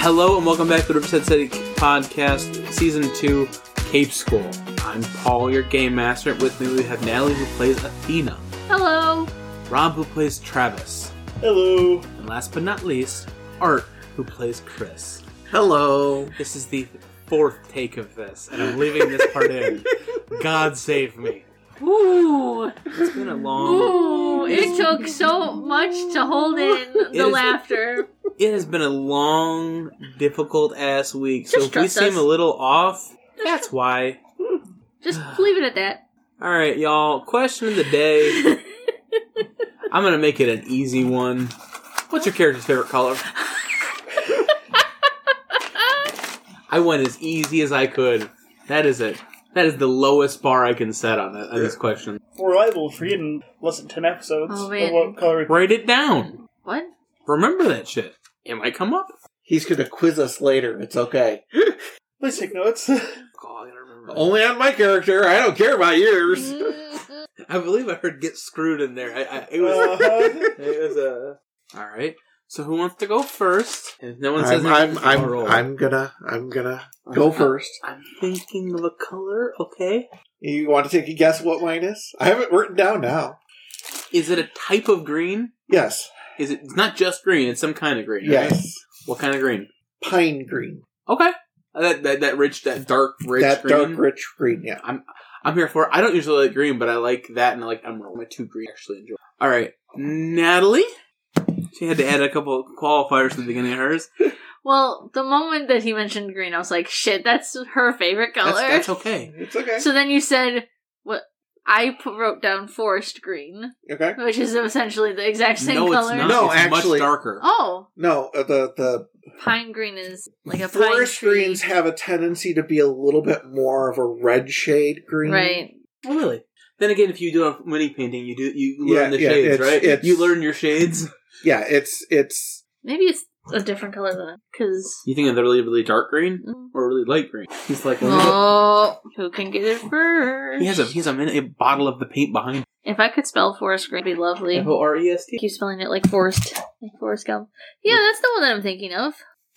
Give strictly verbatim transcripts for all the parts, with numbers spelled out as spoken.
Hello and welcome back to the Riverside City Podcast, Season two, Cape School. I'm Paul, your Game Master. With me we have Natalie, who plays Athena. Hello. Rob, who plays Travis. Hello. And last but not least, Art, who plays Chris. Hello. This is the fourth take of this, and I'm leaving this part in. God save me. Ooh. It's been a long... Ooh. It took so much to hold in the is- laughter. It has been a long, difficult-ass week, so Just if we trust seem us. a little off, that's why. Just leave it at that. Alright, y'all. Question of the day. I'm gonna make it an easy one. What's your character's favorite color? I went as easy as I could. That is it. That is the lowest bar I can set on it, on this question. We're liable for getting less than ten episodes. Oh, of man. what color? Write it down. What? Remember that shit. It might come up. He's going to quiz us later. It's okay. Please take notes. Oh, I gotta remember that. Only on my character. I don't care about yours. I believe I heard "get screwed" in there. I, I, it was. Uh-huh. It was a. All right. So who wants to go first? If no one says I'm, I'm, anything, I'll I'm, roll. I'm gonna, I'm gonna go first. I'm thinking of a color. Okay. You want to take a guess what mine is? I have it written down now. Is it a type of green? Yes. Is it? It's not just green. It's some kind of green. Right? Yes. What kind of green? Pine green. Okay. Uh, That that that rich, that dark, rich that green. dark, rich green, yeah. I'm I'm here for it. I don't usually like green, but I like that, and I like emerald. My two green I actually enjoy. All right, Natalie. She had to add a couple of qualifiers to the beginning of hers. Well, the moment that he mentioned green, I was like, shit, that's her favorite color. That's, that's okay. It's okay. So then you said, what? I put, wrote down forest green, Okay. which is essentially the exact same no, color. it's not. No, it's actually- much darker. Oh, No, uh, the, the pine green is like a forest pine tree. greens have a tendency to be a little bit more of a red shade green. Right. Oh, really? Then again, if you do a mini painting, you do you learn Yeah, the yeah, shades, it's- right? it's- You learn your shades. Yeah, it's, it's, Maybe it's a different color than that, because... You think of the really, really dark green Mm. or really light green? He's like, well, Oh, who can get it first? he has a he has a, mini, a bottle of the paint behind. If I could spell forest green, it'd be lovely. F O R E S T. Keep spelling it like forest, like forest gum. Yeah, that's the one that I'm thinking of.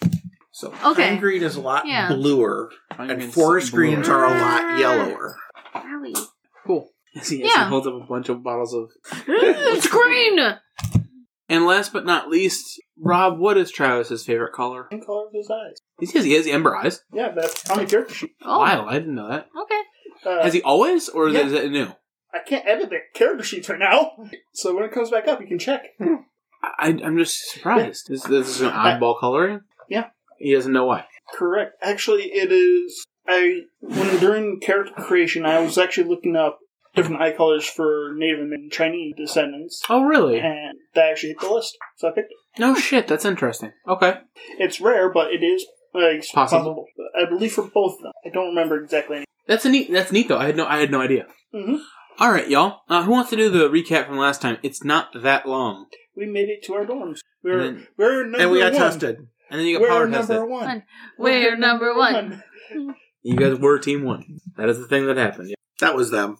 so Okay. pine green is a lot Yeah. bluer, Pine and green's forest blue. greens are a lot yellower. Owie. Cool. Yes, he, yes, Yeah. he holds up a bunch of bottles of... It's green! And last but not least, Rob, what is Travis's favorite color? Same color of his eyes. He has, he has ember eyes. Yeah, that's on the character sheet. Oh, Wow, I didn't know that. okay. Uh, Has he always, or is, yeah. it, is it new? I can't edit the character sheets right now, so when it comes back up, you can check. I, I'm just surprised. This, this is an oddball coloring? Yeah. He doesn't know why. Correct. Actually, it is. I when during character creation, I was actually looking up different eye colors for Native and Chinese descendants, Oh, really? and that actually hit the list. So I picked it. No shit, that's interesting. Okay. It's rare, but it is uh, it's Possible. possible. I believe for both of them. I don't remember exactly. That's a neat. That's neat, though. I had no. I had no idea. Mm-hmm. All right, y'all. Uh, who wants to do the recap from last time? It's not that long, We made it to our dorms. We're And then- we're number And we got one. tested. and then you got We're power number tested. one. We're number one. You guys were team one. That is the thing that happened. Yeah. That was them.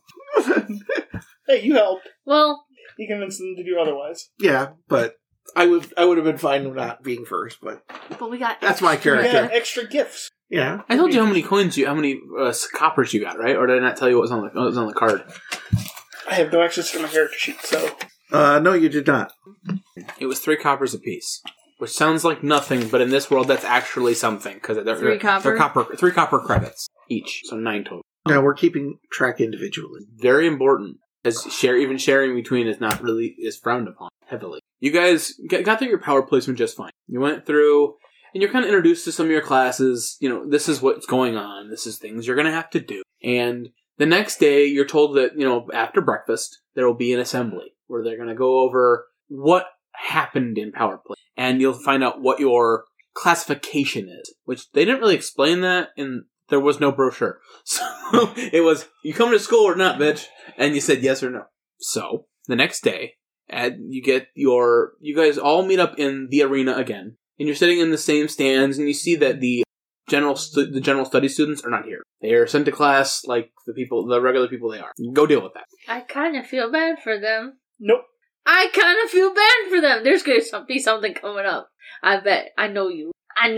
Hey, you helped. Well, You convinced them to do otherwise. Yeah, but I would I would have been fine with not being first, but but we got... that's my You character. got extra gifts. Yeah. I told you how many coins you, how many uh, coppers you got, right? Or did I not tell you what was on the what was on the card? I have no access to my character sheet, so Uh, no, you did not. It was three coppers apiece, which sounds like nothing, but in this world, that's actually something because they're, Three they're, copper? they're copper, three copper credits each, so nine total. Now we're keeping track individually. Very important, as share even sharing between is not really is frowned upon heavily. You guys get, got through your power placement just fine. You went through, and you're kind of introduced to some of your classes. You know, this is what's going on. This is things you're going to have to do. And the next day, you're told that, you know, after breakfast, there will be an assembly where they're going to go over what happened in power play. And you'll find out what your classification is, which they didn't really explain that, and there was no brochure. So it was, you come to school or not, bitch? And you said yes or no. So the next day, and you get your, you guys all meet up in the arena again, and you're sitting in the same stands, and you see that the general stu- the general study students are not here. They are sent to class like the people, the regular people they are. Go deal with that. I kind of feel bad for them. Nope. I kind of feel bad for them. There's going to be something coming up. I bet. I know you. I know you.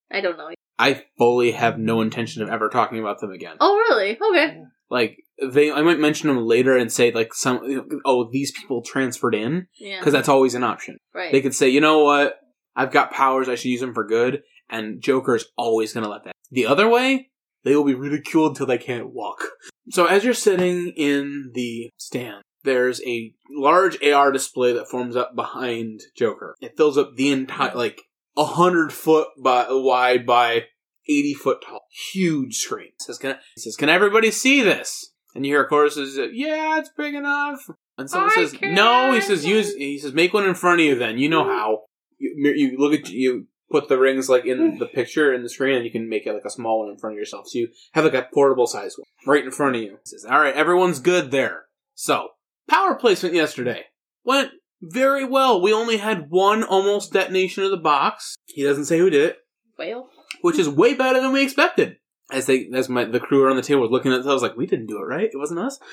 I don't know. I fully have no intention of ever talking about them again. Oh, really? Okay. Like, they, I might mention them later and say, like, some, you know, oh, these people transferred in? Yeah. Because that's always an option. Right. They could say, you know what? I've got powers, I should use them for good, and Joker's always going to let that. The other way, they will be ridiculed until they can't walk. So as you're sitting in the stand, there's a large A R display that forms up behind Joker. It fills up the entire, like, a hundred foot by, wide by eighty foot tall. Huge screen. It says, can, he says, can everybody see this? And you hear a chorus says, yeah, it's big enough. And someone I says, no, he says, use, he says, make one in front of you then. You know how. You, you look at, you put the rings, like, in the picture in the screen, and you can make it, like, a small one in front of yourself. So you have, like, a portable size one right in front of you. He says, alright, everyone's good there. So, power placement yesterday went very well. We only had one almost detonation of the box. He doesn't say who did it. Well. Which is way better than we expected. As they, as my, the crew around the table was looking at it, I was like, we didn't do it right. It wasn't us.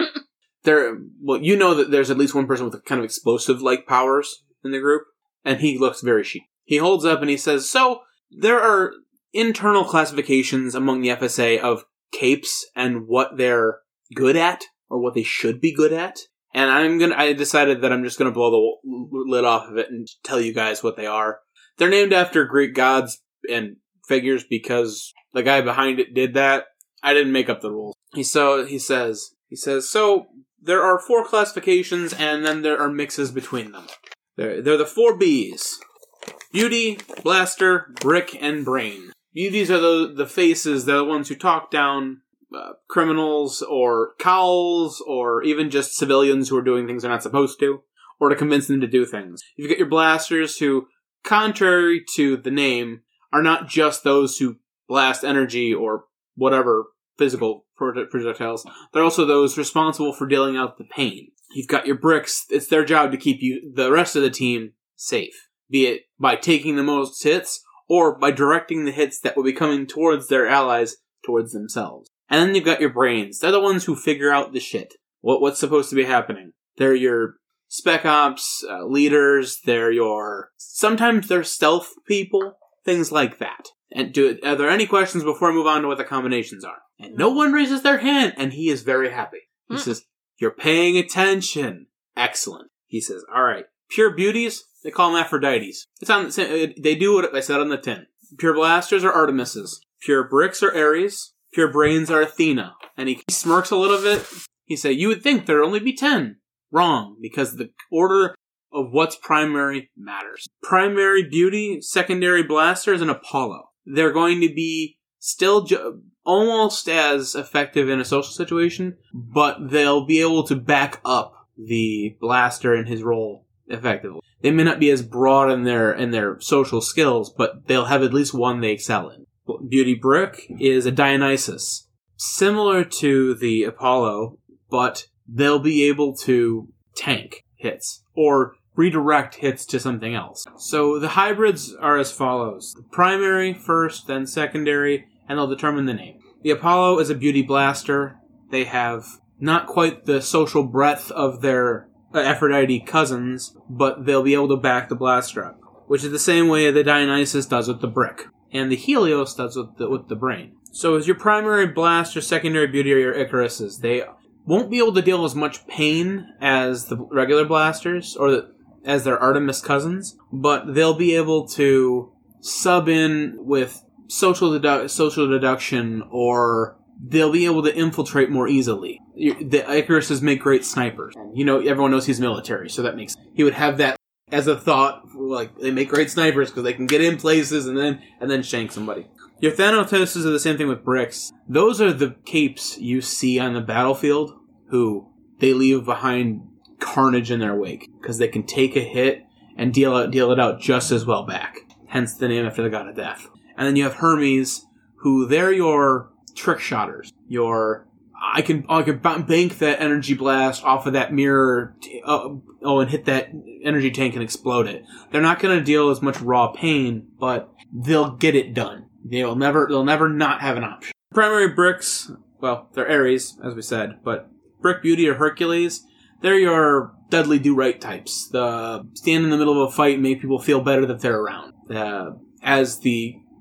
There, well, you know that there's at least one person with kind of explosive-like powers in the group, and he looks very sheep. He holds up and he says, so, there are internal classifications among the F S A of capes and what they're good at, or what they should be good at. And I'm gonna, I decided that I'm just gonna blow the lid off of it and tell you guys what they are. They're named after Greek gods and figures because the guy behind it did that. I didn't make up the rules. He so he says he says so there are four classifications and then there are mixes between them. They're they're the four B's: Beauty, Blaster, Brick, and Brain. Beauties are the the faces. They're the ones who talk down uh, criminals or cowls or even just civilians who are doing things they're not supposed to, or to convince them to do things. You've got your blasters who, contrary to the name, are not just those who blast energy or whatever physical projectiles. They're also those responsible for dealing out the pain. You've got your bricks. It's their job to keep you, the rest of the team, safe. Be it by taking the most hits or by directing the hits that will be coming towards their allies towards themselves. And then you've got your brains. They're the ones who figure out the shit. What What's supposed to be happening. They're your spec ops uh, leaders. They're your... Sometimes they're stealth people. Things like that. And do are there any questions before I move on to what the combinations are? And no one raises their hand, and he is very happy. He mm. says, you're paying attention. Excellent. He says, alright. Pure beauties, they call them Aphrodites. It's on the, they do what I said on the tin. Pure blasters are Artemises. Pure bricks are Ares. Pure brains are Athena. And he smirks a little bit. He said, you would think there'd only be ten. Wrong, because the order of what's primary matters. Primary beauty, secondary blasters, and Apollo. They're going to be still ju- almost as effective in a social situation, but they'll be able to back up the blaster in his role effectively. They may not be as broad in their in their social skills, but they'll have at least one they excel in. Beauty brick is a Dionysus, similar to the Apollo, but they'll be able to tank hits or redirect hits to something else. So the hybrids are as follows. The primary first, then secondary, and they'll determine the name. The Apollo is a beauty blaster. They have not quite the social breadth of their Aphrodite cousins, but they'll be able to back the blaster up, which is the same way the Dionysus does with the brick, and the Helios does with the, with the brain. So as your primary blaster, secondary beauty are your Icaruses. They won't be able to deal as much pain as the regular blasters, or the as their Artemis cousins, but they'll be able to sub in with social dedu- social deduction, or they'll be able to infiltrate more easily. The Icaruses make great snipers. You know, everyone knows he's military, so that makes... He would have that as a thought, like, they make great snipers because they can get in places and then and then shank somebody. Your Thanatoses are the same thing with bricks. Those are the capes you see on the battlefield who they leave behind carnage in their wake, because they can take a hit and deal out, deal it out just as well back. Hence the name after the god of death. And then you have Hermes, who they're your trick shotters. Your I can I can bank that energy blast off of that mirror, t- uh, oh, and hit that energy tank and explode it. They're not going to deal as much raw pain, but they'll get it done. They'll never they'll never not have an option. Primary bricks, well, they're Ares, as we said, but Brick Beauty or Hercules, they're your Dudley Do-Right types. The stand in the middle of a fight and make people feel better that they're around. Uh, as the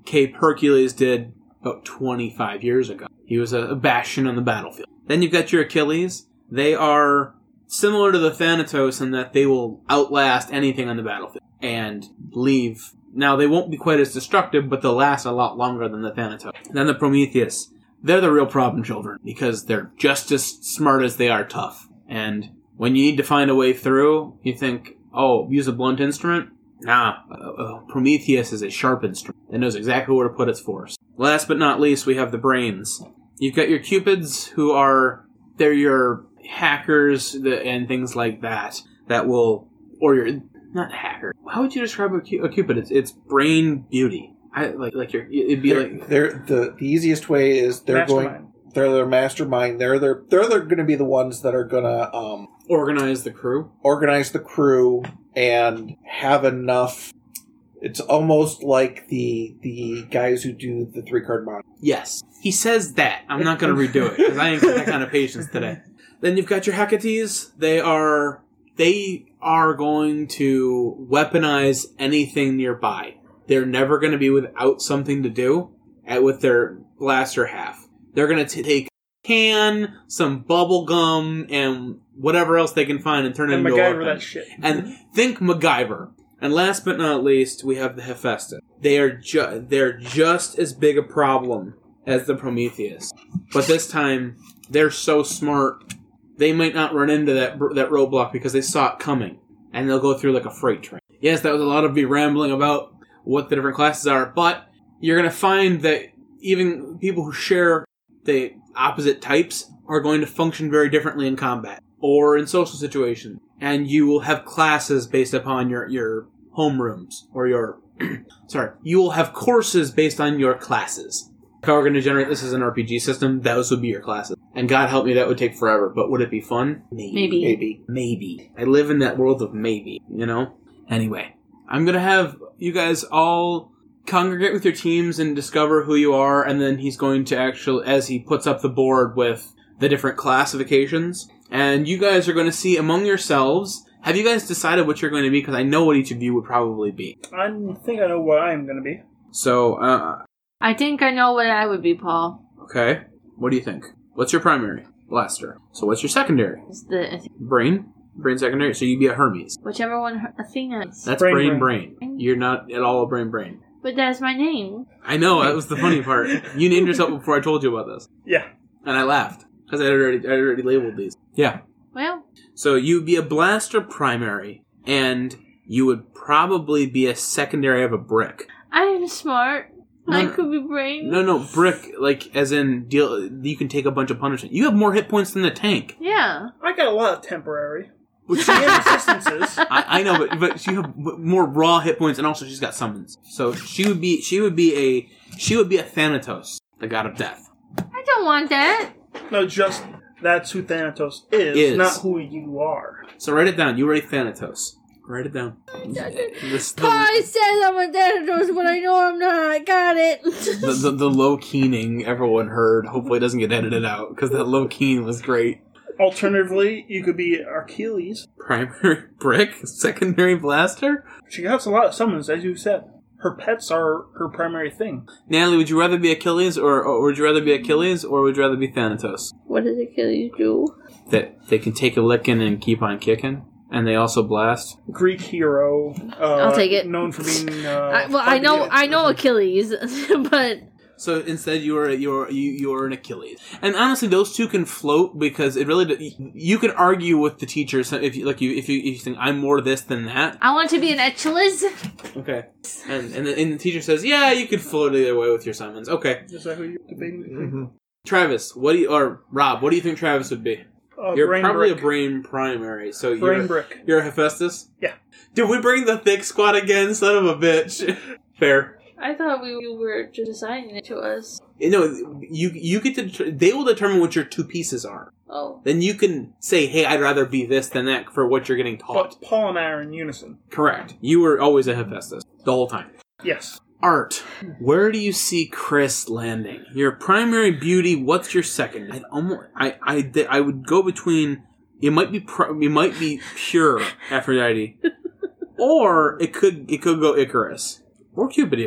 Cape Hercules did about twenty-five years ago. He was a, a bastion on the battlefield. Then you've got your Achilles. They are similar to the Thanatos in that they will outlast anything on the battlefield and leave. Now, they won't be quite as destructive, but they'll last a lot longer than the Thanatos. Then the Prometheus. They're the real problem children because they're just as smart as they are tough. And when you need to find a way through, you think, oh, use a blunt instrument? Nah, uh, uh, Prometheus is a sharp instrument. It knows exactly where to put its force. Last but not least, we have the brains. You've got your Cupids, who are, they're your hackers the, and things like that, that will, or your, not hacker. How would you describe a, a Cupid? It's, it's brain beauty. I like, like your, it'd be they're, like... They're, the, the easiest way is they're Mastermind. going, they're their mastermind. They're, they're, they're, they're going to be the ones that are going to, um, organize the crew. Organize the crew and have enough. It's almost like the the guys who do the three card mod. Yes. He says that. I'm not going to redo it because I ain't got that kind of patience today. Then you've got your Hecates. They are they are going to weaponize anything nearby. They're never going to be without something to do at, with their blaster half. They're going to take can, some bubble gum, and whatever else they can find and turn it And into a MacGyver weapon. that shit. And think MacGyver. And last but not least, we have the Hephaestus. They are ju- they're just as big a problem as the Prometheus. But this time, they're so smart, they might not run into that that roadblock because they saw it coming. And they'll go through like a freight train. Yes, that was a lot of me rambling about what the different classes are, but you're going to find that even people who share the opposite types are going to function very differently in combat or in social situations. And you will have classes based upon your, your homerooms or your... sorry. You will have courses based on your classes. If I were going to generate this as an R P G system, those would be your classes. And God help me, that would take forever. But would it be fun? Maybe. Maybe. Maybe. Maybe. I live in that world of maybe, you know? Anyway, I'm going to have you guys all congregate with your teams and discover who you are, and then he's going to actually, as he puts up the board with the different classifications, and you guys are going to see among yourselves, have you guys decided what you're going to be? Because I know what each of you would probably be. I think I know what I'm going to be. So, uh... I think I know what I would be, Paul. okay. What do you think? What's your primary? Blaster. So what's your secondary? It's the Brain? Brain secondary? So you'd be a Hermes. whichever one Athena is. That's Brain, brain, brain. brain. You're not at all a brain, brain. But that's my name. I know, that was the funny part. You named yourself before I told you about this. Yeah. And I laughed. Because I had already, I had already labeled these. Yeah. Well, So you'd be a blaster primary, and you would probably be a secondary of a brick. I'm smart. No, I no. could be brain. No, no, brick, like, as in, deal. You can take a bunch of punishment. You have more hit points than the tank. Yeah. I got a lot of temporary. Which She has assistances. I, I know, but but she have more raw hit points, and also she's got summons. So she would be she would be a she would be a Thanatos, the god of death. I don't want that. No, just that's who Thanatos is, Is. not who you are. So write it down. You were a Thanatos. Write it down. This, the, Pi says I'm a Thanatos, but I know I'm not. Got it. the, the, the low keening everyone heard. Hopefully, it doesn't get edited out because that low keen was great. Alternatively, you could be Achilles. Primary brick, secondary blaster. She has a lot of summons, as you said. Her pets are her primary thing. Natalie, would you rather be Achilles, or, or would you rather be Achilles, or would you rather be Thanatos? What does Achilles do? That they can take a licking and keep on kicking, and they also blast. Greek hero. Uh, I'll take it. Known for being. Uh, I, well, I know, I know Achilles, but So instead, you're you're you you're an Achilles, and honestly, those two can float because it really you can argue with the teachers if you like you if you if you think I'm more this than that. I want to be an Achilles. Okay, and and the, and the teacher says, yeah, you could float either way with your summons. Okay, Is that who you're debating? mm-hmm. Travis, what do you or Rob? What do you think Travis would be? Uh, You're brain probably brick. a brain primary, so Brain you're brick. you're a Hephaestus. Yeah. Did we bring the thick squad again, son of a bitch? Fair. I thought we were just assigning it to us. You know, you you get to det- they will determine what your two pieces are. Oh. Then you can say, hey, I'd rather be this than that for what you're getting taught. But Paul and I are in unison. Correct. You were always a Hephaestus the whole time. Yes. Art. Where do you see Chris landing? Your primary beauty. What's your second? I'd almost, I I I would go between. It might be pro, it might be pure Aphrodite, or it could it could go Icarus or Cupid even.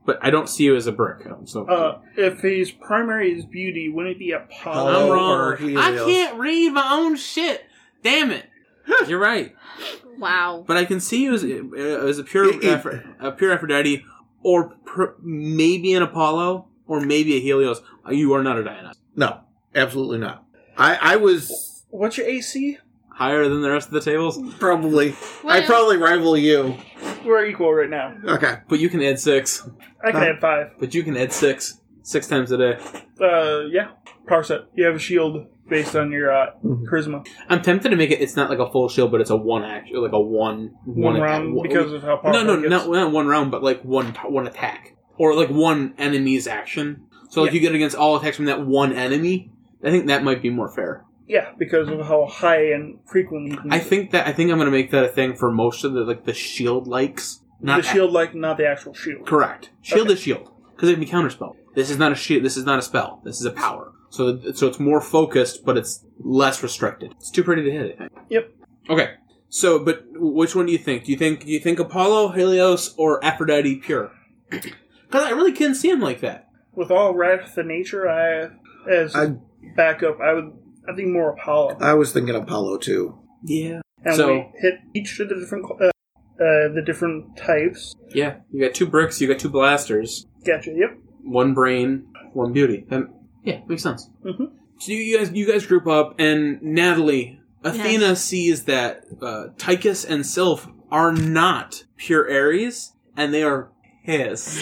but I don't see you as a brick. So Uh, if his primary is beauty, wouldn't it be Apollo? I'm Apollo wrong. or Helios. I can't read my own shit. Damn it. You're right. Wow. But I can see you as, uh, as a pure It- it- Aphro- a pure Aphrodite, or pr- maybe an Apollo, or maybe a Helios. You are not a Dionysus. No, absolutely not. I, I was What's your A C? Higher than the rest of the tables, probably... Well- I probably rival you. We're equal right now. Okay. but you can add six. I can Uh, add five. But you can add six. Six times a day. Uh, yeah. Power set. You have a shield based on your uh, Mhm. charisma. I'm tempted to make it, it's not like a full shield, but it's a one act, like a one... One, attack- round one- because of how No, powerful no, it gets. not, not one round, but like one one attack. Or like one enemy's action. So if Yeah. you get against all attacks from that one enemy, I think that might be more fair. Yeah, because of how high and frequently you can I use it. think that I think I'm gonna make that a thing for most of the like the shield likes. Not the shield, like, not the actual shield. correct. Shield Okay. is shield because it can be counterspell. This is not a shield. This is not a spell. This is a power. So so it's more focused, but it's less restricted. It's too pretty to hit. I think. Yep. Okay. So, but which one do you think? Do you think do you think Apollo, Helios, or Aphrodite pure? Because I really couldn't see him like that. With all wrath of nature, I as I- backup, I would. I think more Apollo. I was thinking Apollo, too. Yeah. And so we hit each of the different uh, uh, the different types. yeah, you got two bricks. You got two blasters. Gotcha. Yep. One brain, one beauty. That, yeah, makes sense. Mm-hmm. So you guys, you guys group up, and Natalie, Athena Yes. sees that uh, Tychus and Sylph are not pure Aries, and they are pissed.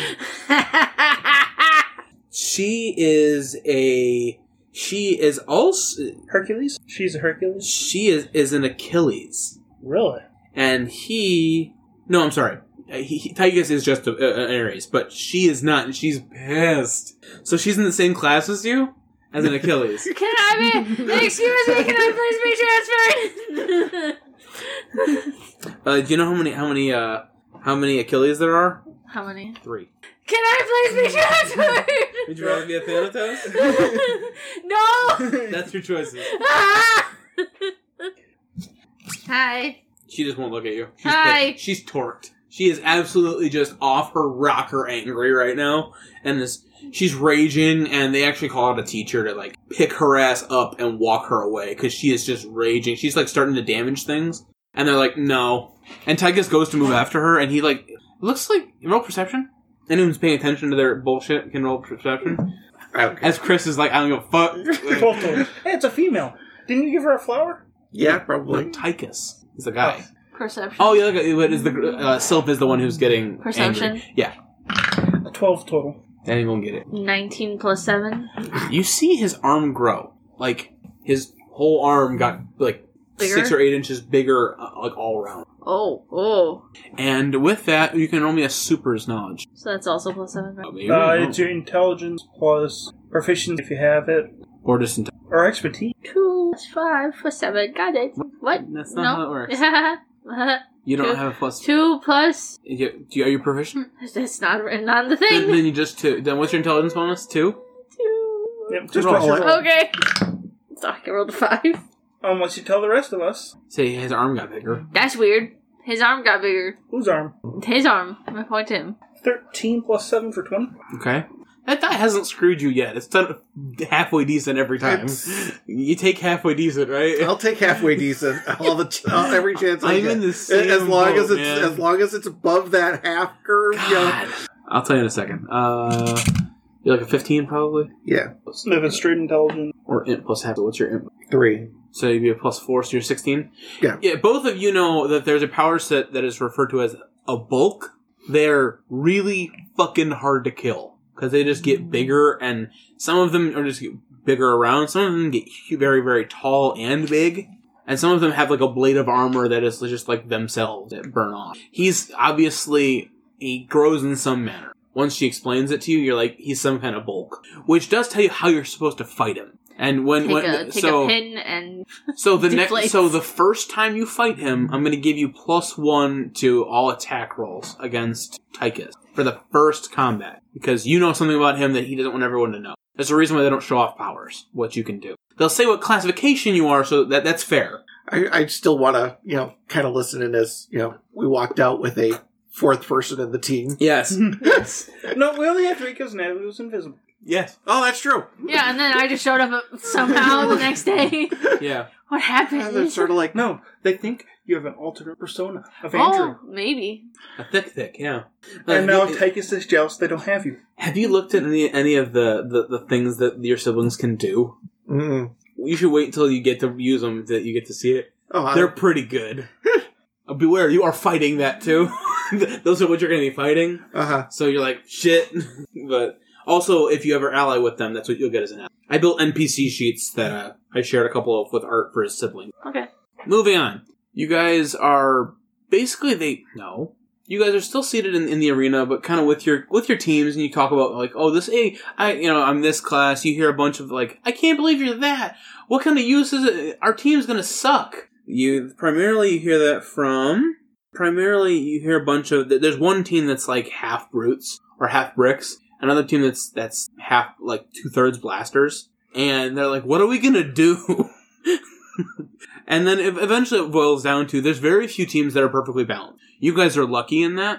She is a, she is also, Hercules. She's a Hercules. she is is an Achilles, Really? and he, no, I'm sorry. Uh, He, he, Tychus is just a, a, an Aries, but she is not, and she's pissed. So she's in the same class as you, as an Achilles. Can I be? Excuse me. Can I please be transferred? Uh, do you know how many how many uh how many Achilles there are? How many? Three. Can I please be transferred? Would you rather be a Thanatos? No. That's your choices. Ah! Hi. She just won't look at you. She's Hi. pissed. She's torqued. She is absolutely just off her rocker angry right now, and this she's raging. And they actually call out a teacher to like pick her ass up and walk her away because she is just raging. She's like starting to damage things, and they're like, no. And Tychus goes to move after her, and he like looks like roll perception. Anyone's paying attention to their bullshit can roll perception. Okay. As Chris is like, I don't give a fuck. Both of them. Hey, it's a female. Didn't you give her a flower? Yeah, probably. Like, Tychus is the guy. Perception. Oh, yeah, okay, but is the uh, Sylph is the one who's getting Perception? angry. Yeah, A twelve total. Danny won't get it. Nineteen plus seven. You see his arm grow. Like, his whole arm got, like, Bigger? six or eight inches bigger, uh, like, all around. Oh, oh. And with that, you can roll me a super's knowledge. So that's also plus seven, right? Oh, maybe, Uh, I don't it's know. your intelligence plus proficiency if you have it, Or just in or expertise. Two plus five plus seven. Got it. What? That's not no. how it works. works. You don't Two- have a plus. Two plus. You, do you, are you proficient? That's not written on the Then, thing. then you just two. Then what's your intelligence bonus? Two? Two. Yep, Just just roll roll it. it. Okay. So I can roll the five. Unless you tell the rest of us. Say his arm got bigger. That's weird. His arm got bigger. Whose arm? His arm. I'm gonna point to him. thirteen plus seven for twenty. Okay. That die hasn't screwed you yet. It's done halfway decent every time. It's- You take halfway decent, right? I'll take halfway decent all the ch- all, every chance I I'm get. in the same as long boat, as it's man. as long as it's above that half curve. You know, God. I'll tell you in a second. Uh, you're like a fifteen probably? yeah, If it's straight intelligence. Or int plus half. What's your int? three. So you'd be a plus four, so you're sixteen? Yeah. Yeah, both of you know that there's a power set that is referred to as a bulk. They're really fucking hard to kill. Because they just get bigger, and some of them are just get bigger around. Some of them get hu- very, very tall and big. And some of them have like a blade of armor that is just like themselves that burn off. He's obviously, he grows in some manner. Once she explains it to you, you're like, he's some kind of bulk. Which does tell you how you're supposed to fight him. And when, Take when a take so, a pin and so the deflate. next, so the first time you fight him, I'm going to give you plus one to all attack rolls against Tychus for the first combat because you know something about him that he doesn't want everyone to know. There's a reason why they don't show off powers, what you can do. They'll say what classification you are, so that that's fair. I, I still want to, you know, kind of listen in as, you know, we walked out with a fourth person in the team. Yes. Yes. No, we only had three because Natalie was invisible. Yes. Oh, that's true. Yeah, and then I just showed up somehow the next day. Yeah. What happened? And they're sort of like, no, they think you have an alternate persona of Andrew. Oh, maybe. A thick, thick, yeah. And Uh, now you- Tychus is jealous they don't have you. have you looked at any any of the, the, the things that your siblings can do? Mm. You should wait until you get to use them that you get to see it. Oh, They're I, pretty good. Uh, beware, you are fighting that too. Those are what you're going to be fighting. uh-huh. So you're like, shit. But also, if you ever ally with them, that's what you'll get as an ally. I built N P C sheets that uh, I shared a couple of with Art for his sibling. Okay. Moving on. You guys are basically they no. You guys are still seated in, in the arena, but kind of with your with your teams, and you talk about like, oh, this, hey, I, you know, I'm this class. You hear a bunch of like, I can't believe you're that. What kind of use is it? Our team's gonna suck. You primarily you hear that from primarily you hear a bunch of. There's one team that's like half brutes or half bricks. Another team that's that's half like two thirds blasters, and they're like, what are we gonna do? And then if eventually it boils down to there's very few teams that are perfectly balanced. You guys are lucky in that,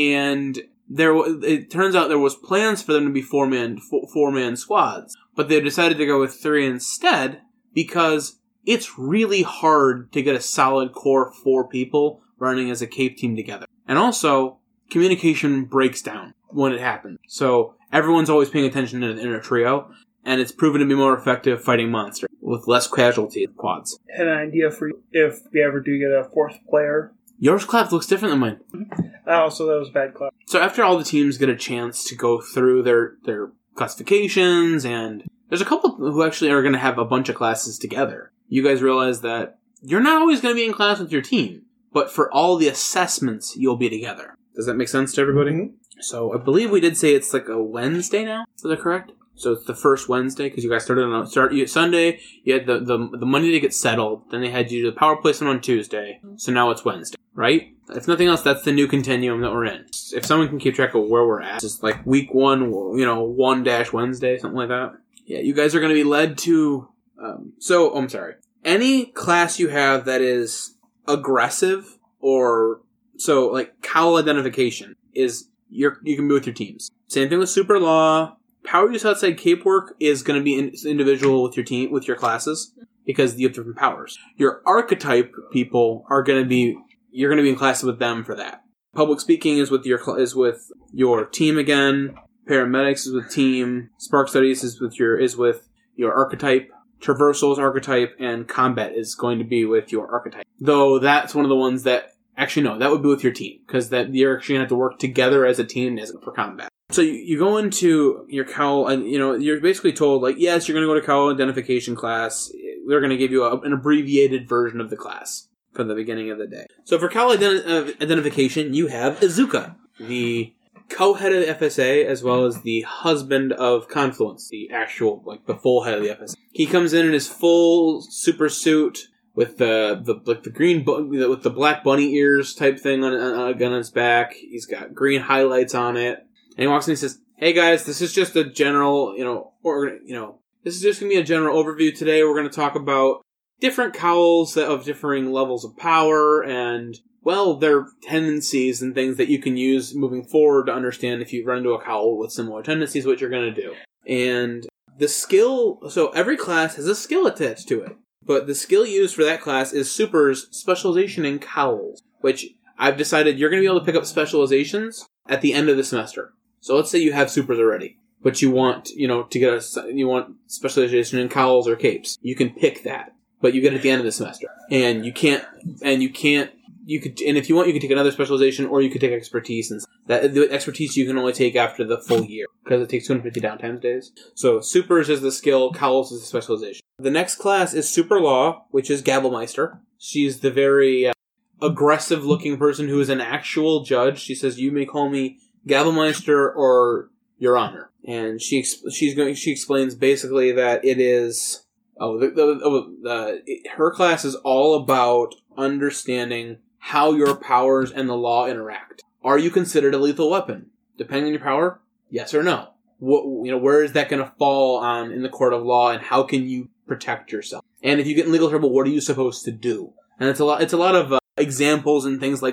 and there it turns out there was plans for them to be four man four man squads, but they decided to go with three instead because it's really hard to get a solid core four people running as a cape team together, and also communication breaks down when it happens. So everyone's always paying attention in, in a trio, and it's proven to be more effective fighting monsters with less casualty quads. Had an idea for you if we ever do get a fourth player. Yours class looks different than mine. Oh, so that was bad class. So after all the teams get a chance to go through their, their classifications, and there's a couple who actually are going to have a bunch of classes together, you guys realize that you're not always going to be in class with your team, but for all the assessments, you'll be together. Does that make sense to everybody? Mhm. So I believe we did say it's like a Wednesday now. Is that correct? So it's the first Wednesday because you guys started on start you, Sunday. You had the, the the Monday to get settled. Then they had you do the power placement on Tuesday. So now it's Wednesday, right? If nothing else, that's the new continuum that we're in. If someone can keep track of where we're at, just like week one, you know, one dash Wednesday, something like that. Yeah, you guys are going to be led to. Um, so oh, I'm sorry. Any class you have that is aggressive or so like cowl identification is you're you can be with your teams. Same thing with super law. Power use outside cape work is going to be in, individual with your team, with your classes, because you have different powers. Your archetype people are going to be, you're going to be in classes with them for that. Public speaking is with your is with your team again. Paramedics is with team. Spark studies is with your is with your archetype. Traversal is archetype, and combat is going to be with your archetype. Though that's one of the ones that actually no, that would be with your team because that you're actually going to have to work together as a team as for combat. So you, you go into your cowl, and you know you're basically told like, yes, you're going to go to cowl identification class. We're going to give you a, an abbreviated version of the class for the beginning of the day. So for cowl ident- uh, identification, you have Izuka, the co-head of the F S A, as well as the husband of Confluence, the actual like the full head of the F S A. He comes in in his full super suit with the the like the green bu- with the black bunny ears type thing on, on a gun on his back. He's got green highlights on it. And he walks in and he says, hey guys, this is just a general, you know, or, you know, this is just going to be a general overview today. We're going to talk about different cowls that of differing levels of power and, well, their tendencies and things that you can use moving forward to understand if you run into a cowl with similar tendencies, what you're going to do. And the skill, so every class has a skill attached to it. But the skill used for that class is Super's specialization in cowls, which I've decided you're going to be able to pick up specializations at the end of the semester. So let's say you have supers already, but you want, you know, to get a, you want specialization in cowls or capes. You can pick that, but you get it at the end of the semester. And you can't, and you can't, you could, and if you want, you can take another specialization or you could take expertise. And that, the expertise you can only take after the full year because it takes two hundred fifty downtime days. So supers is the skill, cowls is the specialization. The next class is super law, which is Gavelmeister. She's the very uh, aggressive looking person who is an actual judge. She says, you may call me Gavelmeister or Your Honor, and she she's going. She explains basically that it is oh the, the, oh, the it, her class is all about understanding how your powers and the law interact. Are you considered a lethal weapon? Depending on your power, yes or no. What you know, where is that going to fall on in the court of law, and how can you protect yourself? And if you get in legal trouble, what are you supposed to do? And it's a lot. It's a lot of uh, examples and things like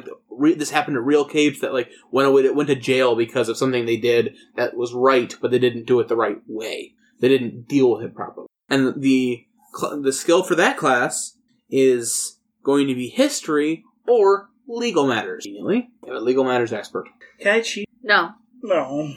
re- this happened to real capes that like went away, went to jail because of something they did that was right, but they didn't do it the right way. They didn't deal with it properly. And the the skill for that class is going to be history or legal matters. Immediately, a legal matters expert. Can I cheat? No. No.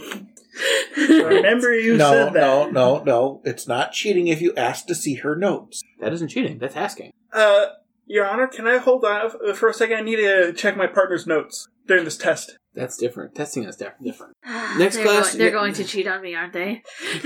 Remember you no, said that. No, no, no. It's not cheating if you ask to see her notes. That isn't cheating. That's asking. Uh, Your Honor, can I hold on for a second? I need to check my partner's notes during this test. That's different. Testing is different. Next they're class, Going, they're going to cheat on me, aren't they?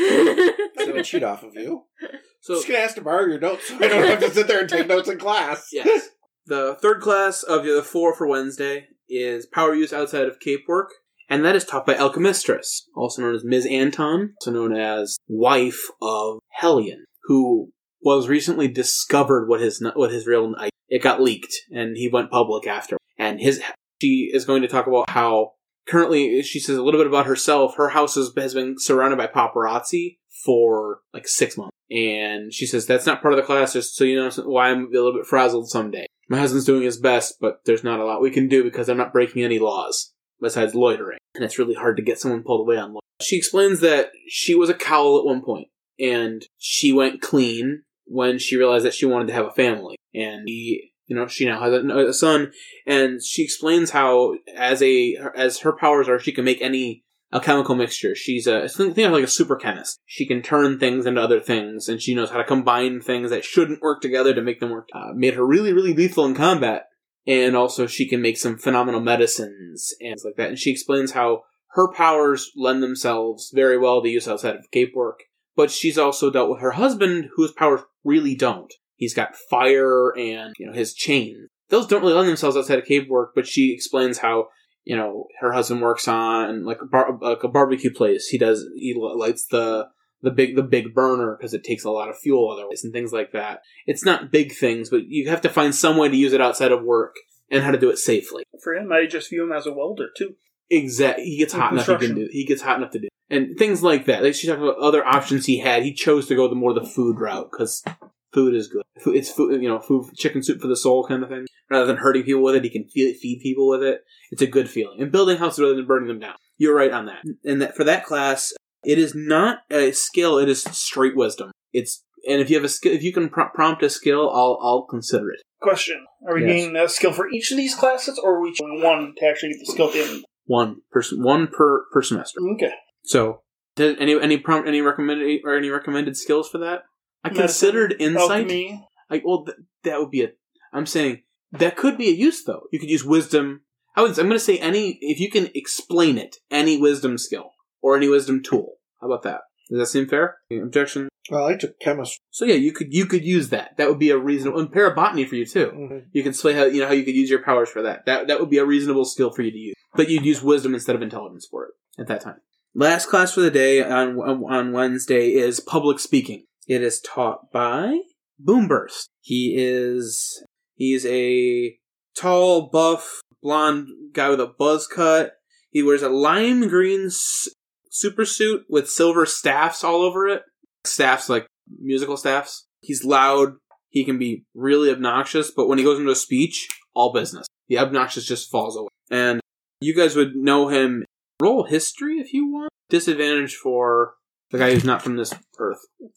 I'm going to cheat off of you. So, just going to ask to borrow your notes so I don't have to sit there and take notes in class. Yes. The third class of the four for Wednesday is power use outside of cape work, and that is taught by Alchemistress, also known as Miz Anton, also known as wife of Hellion, who was recently discovered what his what his real it got leaked, and he went public after. And his she is going to talk about how currently she says a little bit about herself. Her house has, has been surrounded by paparazzi for like six months, and she says that's not part of the class. Just so you know why I'm a little bit frazzled someday. My husband's doing his best, but there's not a lot we can do because I'm not breaking any laws besides loitering, and it's really hard to get someone pulled away on loitering. She explains that she was a cowl at one point, and she went clean when she realized that she wanted to have a family, and he, you know, she now has a, a son, and she explains how, as a as her powers are, she can make any a chemical mixture. She's a think of like a super chemist. She can turn things into other things, and she knows how to combine things that shouldn't work together to make them work. Uh, made her really, really lethal in combat, and also she can make some phenomenal medicines and things like that. And she explains how her powers lend themselves very well to use outside of cape work. But she's also dealt with her husband, whose powers really don't. He's got fire and, you know, his chain. Those don't really lend themselves outside of cape work, but she explains how, you know, her husband works on like a, bar- like a barbecue place. He does, he lights the the big the big burner because it takes a lot of fuel otherwise and things like that. It's not big things, but you have to find some way to use it outside of work and how to do it safely. For him, I just view him as a welder, too. Exactly. He gets In hot enough he can do He gets hot enough to do and things like that. Like she talked about other options he had. He chose to go the more the food route because food is good. It's food, you know, food, chicken soup for the soul kind of thing. Rather than hurting people with it, he can feed, feed people with it. It's a good feeling. And building houses rather than burning them down. You're right on that. And that for that class, it is not a skill. It is straight wisdom. It's and if you have a skill, if you can pr- prompt a skill, I'll I'll consider it. Question: Are we Yes. getting a skill for each of these classes, or are we choosing one to actually get the skill at the end? One person, one per per semester. Okay. So, did any any prompt any recommended or any recommended skills for that? I Medicine, considered insight. alchemy. I, well, th- that would be a. I'm saying that could be a use though. You could use wisdom. I would. I'm going to say any if you can explain it, any wisdom skill or any wisdom tool. How about that? Does that seem fair? Any objection? Well, I took chemistry. So yeah, you could you could use that. That would be a reasonable and parabotany for you too. Mm-hmm. You can say how you know how you could use your powers for that. That that would be a reasonable skill for you to use. But you'd use wisdom instead of intelligence for it at that time. Last class for the day on on Wednesday is public speaking. It is taught by Boomburst. He is he's a tall, buff, blonde guy with a buzz cut. He wears a lime green s- super suit with silver staffs all over it. Staffs like musical staffs. He's loud. He can be really obnoxious, but when he goes into a speech, all business. The obnoxious just falls away. And you guys would know him. Roll history if you want. Disadvantage for the guy who's not from this earth.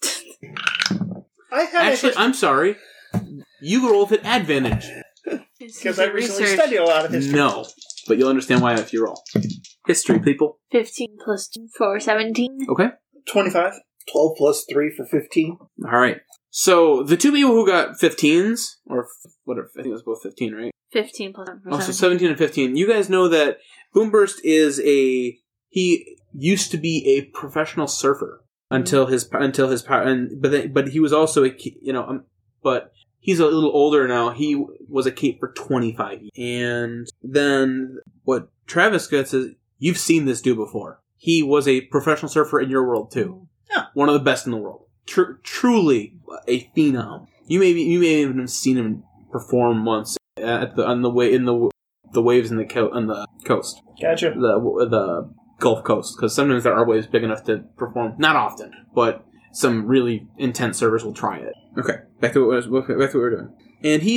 I had Actually, I'm sorry. You roll with an advantage. because I recently studied a lot of history. No, but you'll understand why if you roll. History, people. fifteen plus two for seventeen. Okay. Twenty-five. twelve plus three for fifteen. All right. So the two people who got fifteens, or whatever, I think it was both fifteen, right? fifteen plus one for Oh, so seventeen. seventeen and fifteen. You guys know that Boomburst is a he used to be a professional surfer until his until his and but then, but he was also a you know um, but he's a little older now. He was a cape for twenty-five years. And then what Travis gets is you've seen this dude before. He was a professional surfer in your world too. Yeah. One of the best in the world. Tr- truly a phenom. You may be, you may even have seen him perform once at the on the way in the the waves in the co- on the coast. Gotcha. The the Gulf Coast, because sometimes there are waves big enough to perform. Not often, but some really intense surfers will try it. Okay, back to what was, back to what we were doing. And he's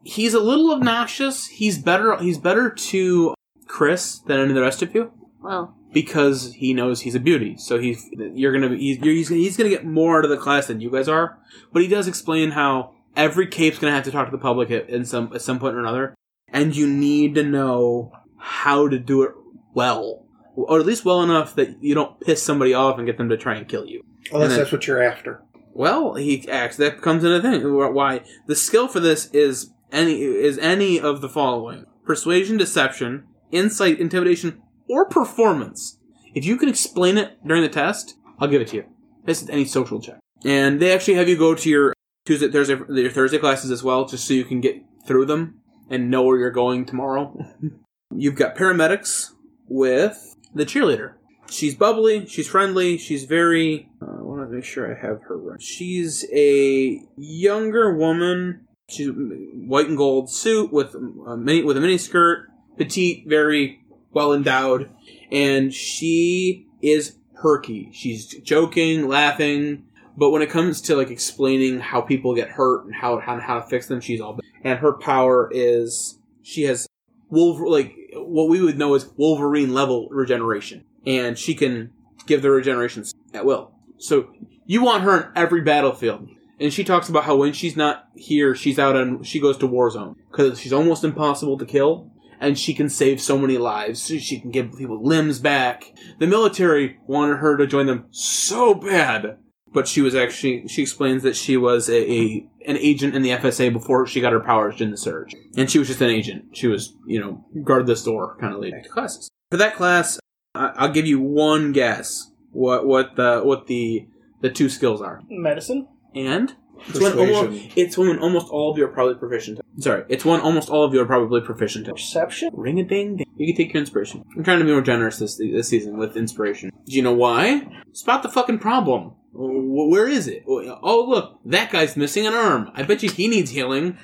he's a little obnoxious. He's better. He's better to Chris than any of the rest of you. Well, because he knows he's a beauty. So he's you're gonna he's he's, he's gonna get more out of the class than you guys are. But he does explain how every cape's gonna have to talk to the public at, in some at some point or another, and you need to know how to do it well, or at least well enough that you don't piss somebody off and get them to try and kill you. Unless then, that's what you're after. Well, he acts. That comes into thing. Why the skill for this is any is any of the following: persuasion, deception, insight, intimidation, or performance. If you can explain it during the test, I'll give it to you. This is any social check. And they actually have you go to your Tuesday, Thursday, your Thursday classes as well, just so you can get through them and know where you're going tomorrow. You've got paramedics with the cheerleader. She's bubbly, she's friendly, she's very... Uh, I want to make sure I have her right. She's a younger woman. She's white and gold suit with a mini, with a mini skirt, petite, very well endowed, and she is perky. She's joking, laughing, but when it comes to like explaining how people get hurt and how how, how to fix them, she's all. And her power is she has Wolver- like what we would know as Wolverine level regeneration, and she can give the regeneration at will. So you want her on every battlefield. And she talks about how when she's not here, she's out on she goes to Warzone because she's almost impossible to kill. And she can save so many lives. So she can give people limbs back. The military wanted her to join them so bad. But she was actually, she explains that she was a, a an agent in the F S A before she got her powers in the Surge. And she was just an agent. She was, you know, guard this door kind of lady. Back to classes. For that class, I'll give you one guess what what the what the the two skills are. Medicine. And? It's one, almost, it's one almost all of you are probably proficient in. Sorry, it's one almost all of you are probably proficient in. Perception? Ring a ding ding. You can take your inspiration. I'm trying to be more generous this this season with inspiration. Do you know why? Spot the fucking problem. Where is it? Oh, look, that guy's missing an arm. I bet you he needs healing.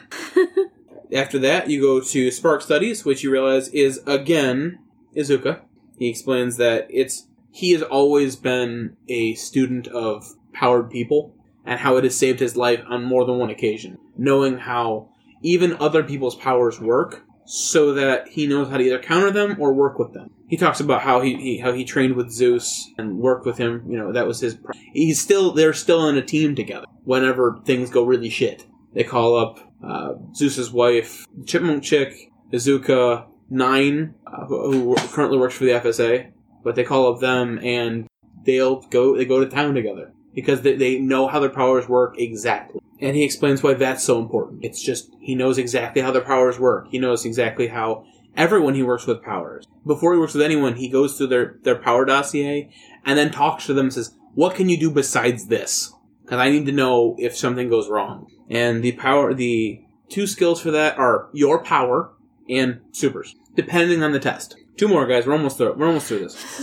After that, you go to Spark Studies, which you realize is, again, Izuka. He explains that it's he has always been a student of powered people, and how it has saved his life on more than one occasion. Knowing how even other people's powers work, so that he knows how to either counter them or work with them. He talks about how he, he how he trained with Zeus and worked with him. You know, that was his... He's still... They're still in a team together whenever things go really shit. They call up uh, Zeus's wife, Chipmunk Chick, Izuka, Nine, uh, who, who currently works for the F S A, but they call up them and they'll go. They go to town together. Because they, they know how their powers work exactly. And he explains why that's so important. It's just, he knows exactly how their powers work. He knows exactly how everyone he works with powers. Before he works with anyone, he goes through their, their power dossier and then talks to them and says, what can you do besides this? Because I need to know if something goes wrong. And the power, the two skills for that are your power and supers, depending on the test. Two more, guys. We're almost through. We're almost through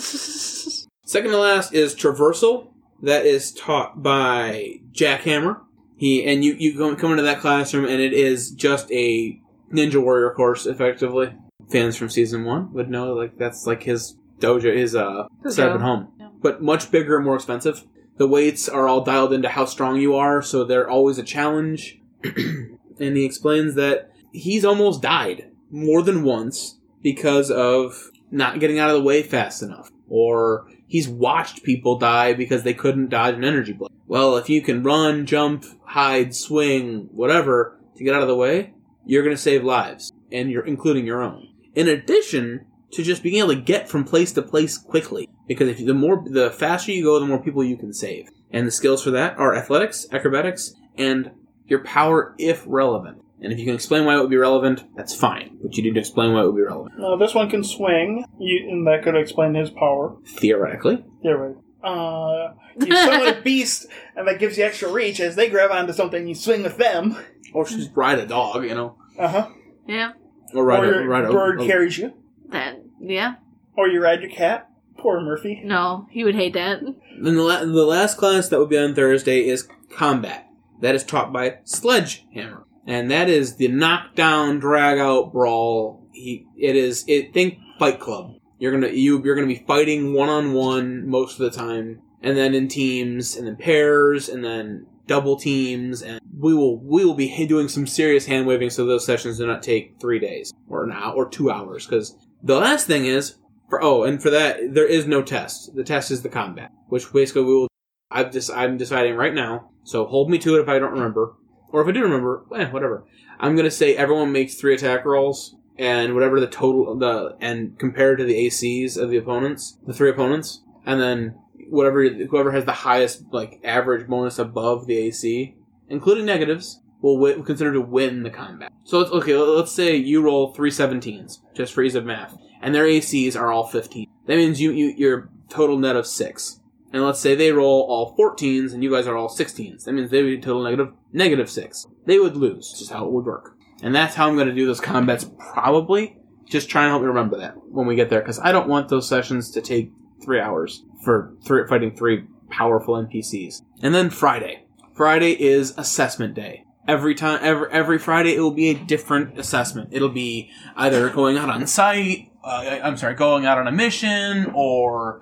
this. Second to last is traversal. That is taught by Jackhammer. He and you, you go, come into that classroom, and it is just a Ninja Warrior course, effectively. Fans from season one would know, like that's like his dojo, his uh, setup at home, yeah. But much bigger and more expensive. The weights are all dialed into how strong you are, so they're always a challenge. And he explains that he's almost died more than once because of not getting out of the way fast enough, or he's watched people die because they couldn't dodge an energy blade. Well, if you can run, jump, hide, swing, whatever, to get out of the way, you're going to save lives, and you're including your own. In addition to just being able to get from place to place quickly, because if you, the more, the faster you go, the more people you can save. And the skills for that are athletics, acrobatics, and your power if relevant. And if you can explain why it would be relevant, that's fine. But you need to explain why it would be relevant. Uh, this one can swing, you, and that could explain his power. Theoretically. Yeah, right. Uh, you summon a beast, and that gives you extra reach. As they grab onto something, you swing with them. Or just ride a dog, you know. Uh-huh. Yeah. Or ride or a... your Ride a bird a, carries you. That, yeah. Or you ride your cat. Poor Murphy. No, he would hate that. Then the, la- the last class that will be on Thursday is combat. That is taught by Sledgehammer. And that is the knockdown, drag-out brawl. He, it is... It, think Fight Club. You're gonna you you're gonna be fighting one on one most of the time, and then in teams, and then pairs, and then double teams, and we will we will be doing some serious hand waving, so those sessions do not take three days or an hour or two hours. Because the last thing is, for oh, and for that there is no test. The test is the combat, which basically we will. I've just I'm deciding right now. So hold me to it if I don't remember, or if I do remember, eh, whatever. I'm gonna say everyone makes three attack rolls, and whatever the total the and compared to the A Cs of the opponents, the three opponents, and then. Whatever, whoever has the highest like average bonus above the A C, including negatives, will win, consider to win the combat. So let's, okay, let's say you roll three seventeens, just for ease of math, and their A Cs are all fifteen. That means you, you your total net of six. And let's say they roll all fourteens, and you guys are all sixteens. That means they would be total negative negative six. They would lose. That's just how it would work. And that's how I'm going to do those combats. Probably just try and help me remember that when we get there, because I don't want those sessions to take three hours. For three, fighting three powerful N P Cs. And then Friday. Friday is assessment day. Every time, every, every Friday, it will be a different assessment. It'll be either going out on site, uh, I'm sorry, going out on a mission, or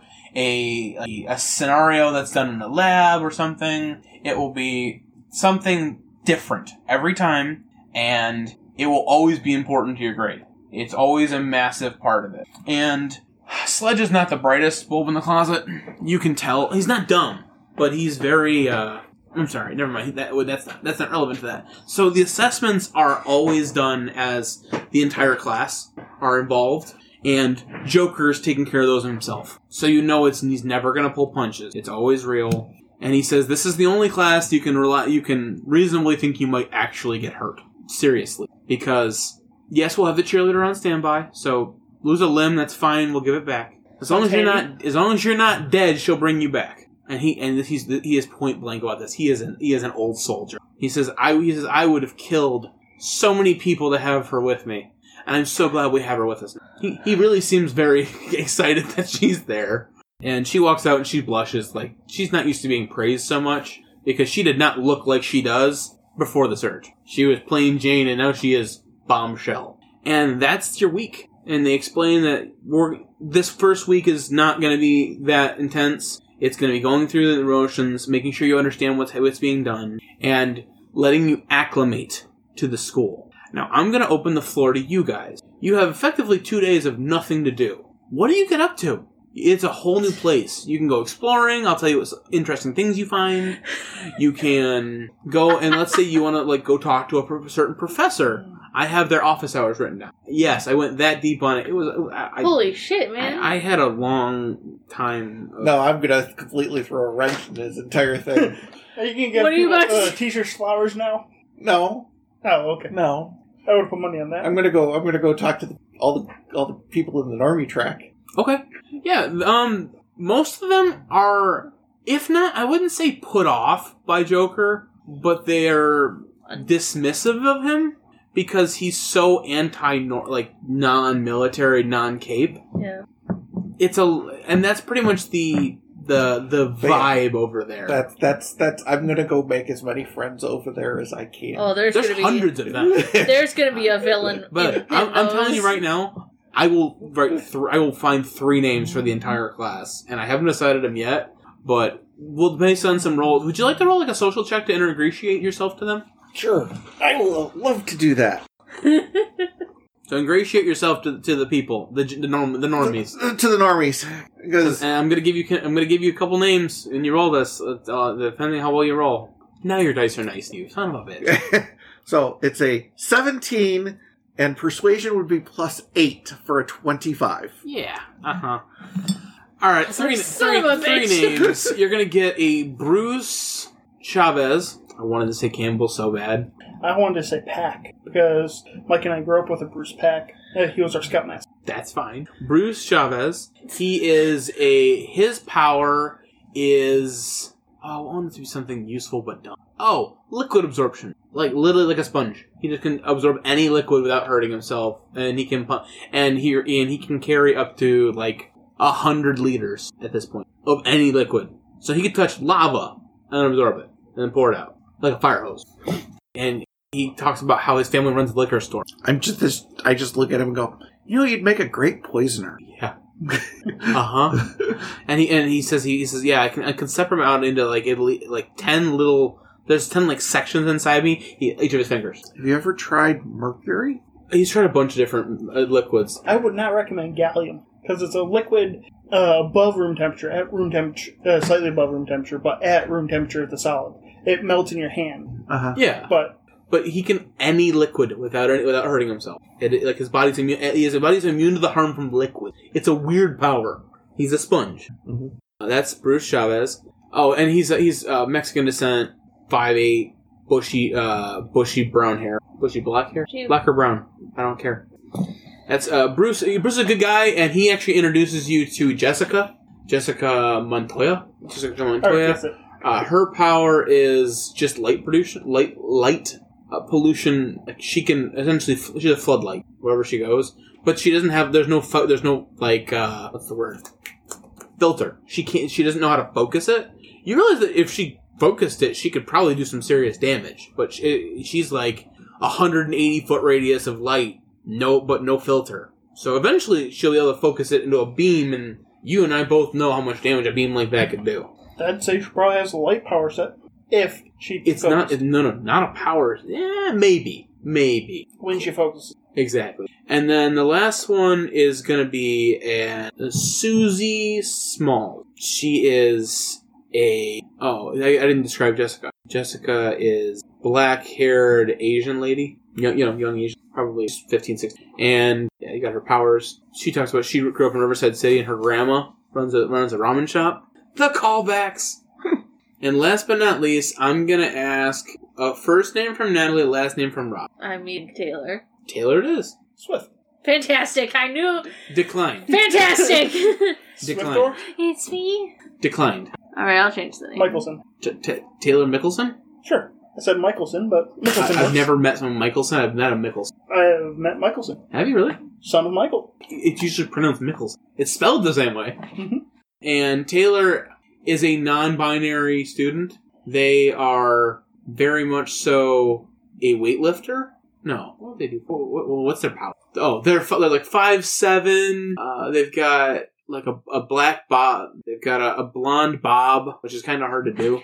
a, a a scenario that's done in a lab or something. It will be something different every time, and it will always be important to your grade. It's always a massive part of it. And Sledge is not the brightest bulb in the closet. You can tell. He's not dumb, but he's very, uh... I'm sorry, never mind. That, that's, not, that's not relevant to that. So the assessments are always done as the entire class are involved, and Joker's taking care of those himself. So you know it's he's never going to pull punches. It's always real. And he says this is the only class you can rely, you can reasonably think you might actually get hurt. Seriously. Because, yes, we'll have the cheerleader on standby, so... Lose a limb, that's fine. We'll give it back. As long as you're not, as long as you're not dead, she'll bring you back. And he and he's he is point blank about this. He is an he is an old soldier. He says I he says I would have killed so many people to have her with me, and I'm so glad we have her with us. He he really seems very excited that she's there. And she walks out and she blushes like she's not used to being praised so much because she did not look like she does before the surge. She was plain Jane, and now she is Bombshell. And that's your week. And they explain that we're, this first week is not going to be that intense. It's going to be going through the motions, making sure you understand what's, what's being done, and letting you acclimate to the school. Now, I'm going to open the floor to you guys. You have effectively two days of nothing to do. What do you get up to? It's a whole new place. You can go exploring. I'll tell you what interesting things you find. You can go and let's say you want to like go talk to a pro- certain professor. I have their office hours written down. Yes, I went that deep on it. It was I, holy shit, man! I, I had a long time. Of, no, I'm gonna completely throw a wrench in this entire thing. Are you gonna give what are you people, about to uh, t-shirts, flowers now? No. Oh, okay. No. I would put money on that. I'm gonna go. I'm gonna go talk to the, all the all the people in the army track. Okay. Yeah. Um. Most of them are, if not, I wouldn't say put off by Joker, but they're dismissive of him. Because he's so anti, like, non-military, non-cape. Yeah. It's a, and that's pretty much the, the, the vibe over there. That's, that's, that's, I'm gonna go make as many friends over there as I can. Oh, there's, there's gonna hundreds be, of them. There's gonna be a villain. But in, I'm, in I'm telling you right now, I will write, th- I will find three names for the entire class. And I haven't decided them yet, but we'll base on some rolls. Would you like to roll like a social check to ingratiate yourself to them? Sure. I will love to do that. So ingratiate yourself to to the people, the the norm the normies, to, to the normies. Because and I'm gonna give you I'm gonna give you a couple names, and you roll this uh, depending on how well you roll. Now your dice are nice to you, son of a bitch. So it's a seventeen, and persuasion would be plus eight for a twenty-five. Yeah. Uh huh. All right, three, Son three, of a three bitch. names. You're gonna get a Bruce Chavez. I wanted to say Campbell so bad. I wanted to say Pack, because Mike and I grew up with a Bruce Pack. Uh, He was our scoutmaster. That's fine. Bruce Chavez. He is a... His power is... Oh, I want it to be something useful but dumb. Oh, liquid absorption. Like, literally like a sponge. He just can absorb any liquid without hurting himself. And he can... pu- And he, and he can carry up to, like, a hundred liters at this point of any liquid. So he could touch lava and absorb it. And then pour it out. Like a fire hose. And he talks about how his family runs a liquor store. I'm just this. I just look at him and go, you know, you'd make a great poisoner. Yeah. Uh huh. and he and he says he, he says yeah I can I can separate them out into like at least, like ten little There's ten like sections inside me. He, each of his fingers. Have you ever tried mercury? He's tried a bunch of different uh, liquids. I would not recommend gallium because it's a liquid uh, above room temperature, at room temperature, uh, slightly above room temperature, but at room temperature it's a solid. It melts in your hand. Uh huh. Yeah, But but he can any liquid without any, without hurting himself. It, it- like his body's immune. His body's immune to the harm from liquid. It's a weird power. He's a sponge. Mhm. Uh, that's Bruce Chavez. Oh, and he's uh, he's uh, Mexican descent, five eight, bushy uh, bushy brown hair, bushy black hair, Cute. black or brown. I don't care. That's uh, Bruce. Bruce is a good guy, and he actually introduces you to Jessica, Jessica Montoya, Jessica or Montoya. fix it. Uh, her power is just light pollution, light light uh, pollution. Like she can essentially, she's a floodlight wherever she goes. But she doesn't have. There's no. Fo- there's no like. Uh, what's the word? Filter. She can't. She doesn't know how to focus it. You realize that if she focused it, she could probably do some serious damage. But she, she's like a hundred and eighty foot radius of light. No, but no filter. So eventually, she'll be able to focus it into a beam, and you and I both know how much damage a beam like that could do. I'd say she probably has a light power set. If she It's focuses. not. It, no, no, not a power. Yeah, maybe, maybe. when she focuses. Exactly. And then the last one is going to be a, a Susie Small. She is a... Oh, I, I didn't describe Jessica. Jessica is black-haired Asian lady. Young, you know, young Asian. Probably fifteen, sixteen. And yeah, you got her powers. She talks about she grew up in Riverside City and her grandma runs a, runs a ramen shop. The callbacks! And last but not least, I'm going to ask a first name from Natalie, last name from Rob. I mean, Taylor. Taylor it is. Swift. Fantastic. I knew. Declined. Fantastic. Declined. Swiftor? It's me. Declined. All right, I'll change the name. Michelson. T- T- Taylor Mickelson? Sure. I said Michelson, but Michelson I- I've works. never met someone Mickelson. I've met a Mickelson. I have met Michelson. Have you really? Son of Michael. It's usually pronounced Mickelson. It's spelled the same way. Mhm. And Taylor is a non-binary student. They are very much so a weightlifter. No. What do they do? What- what- What's their power? Oh, they're, f- they're like five seven. Uh, they've got like a, a black bob. They've got a, a blonde bob, which is kind of hard to do.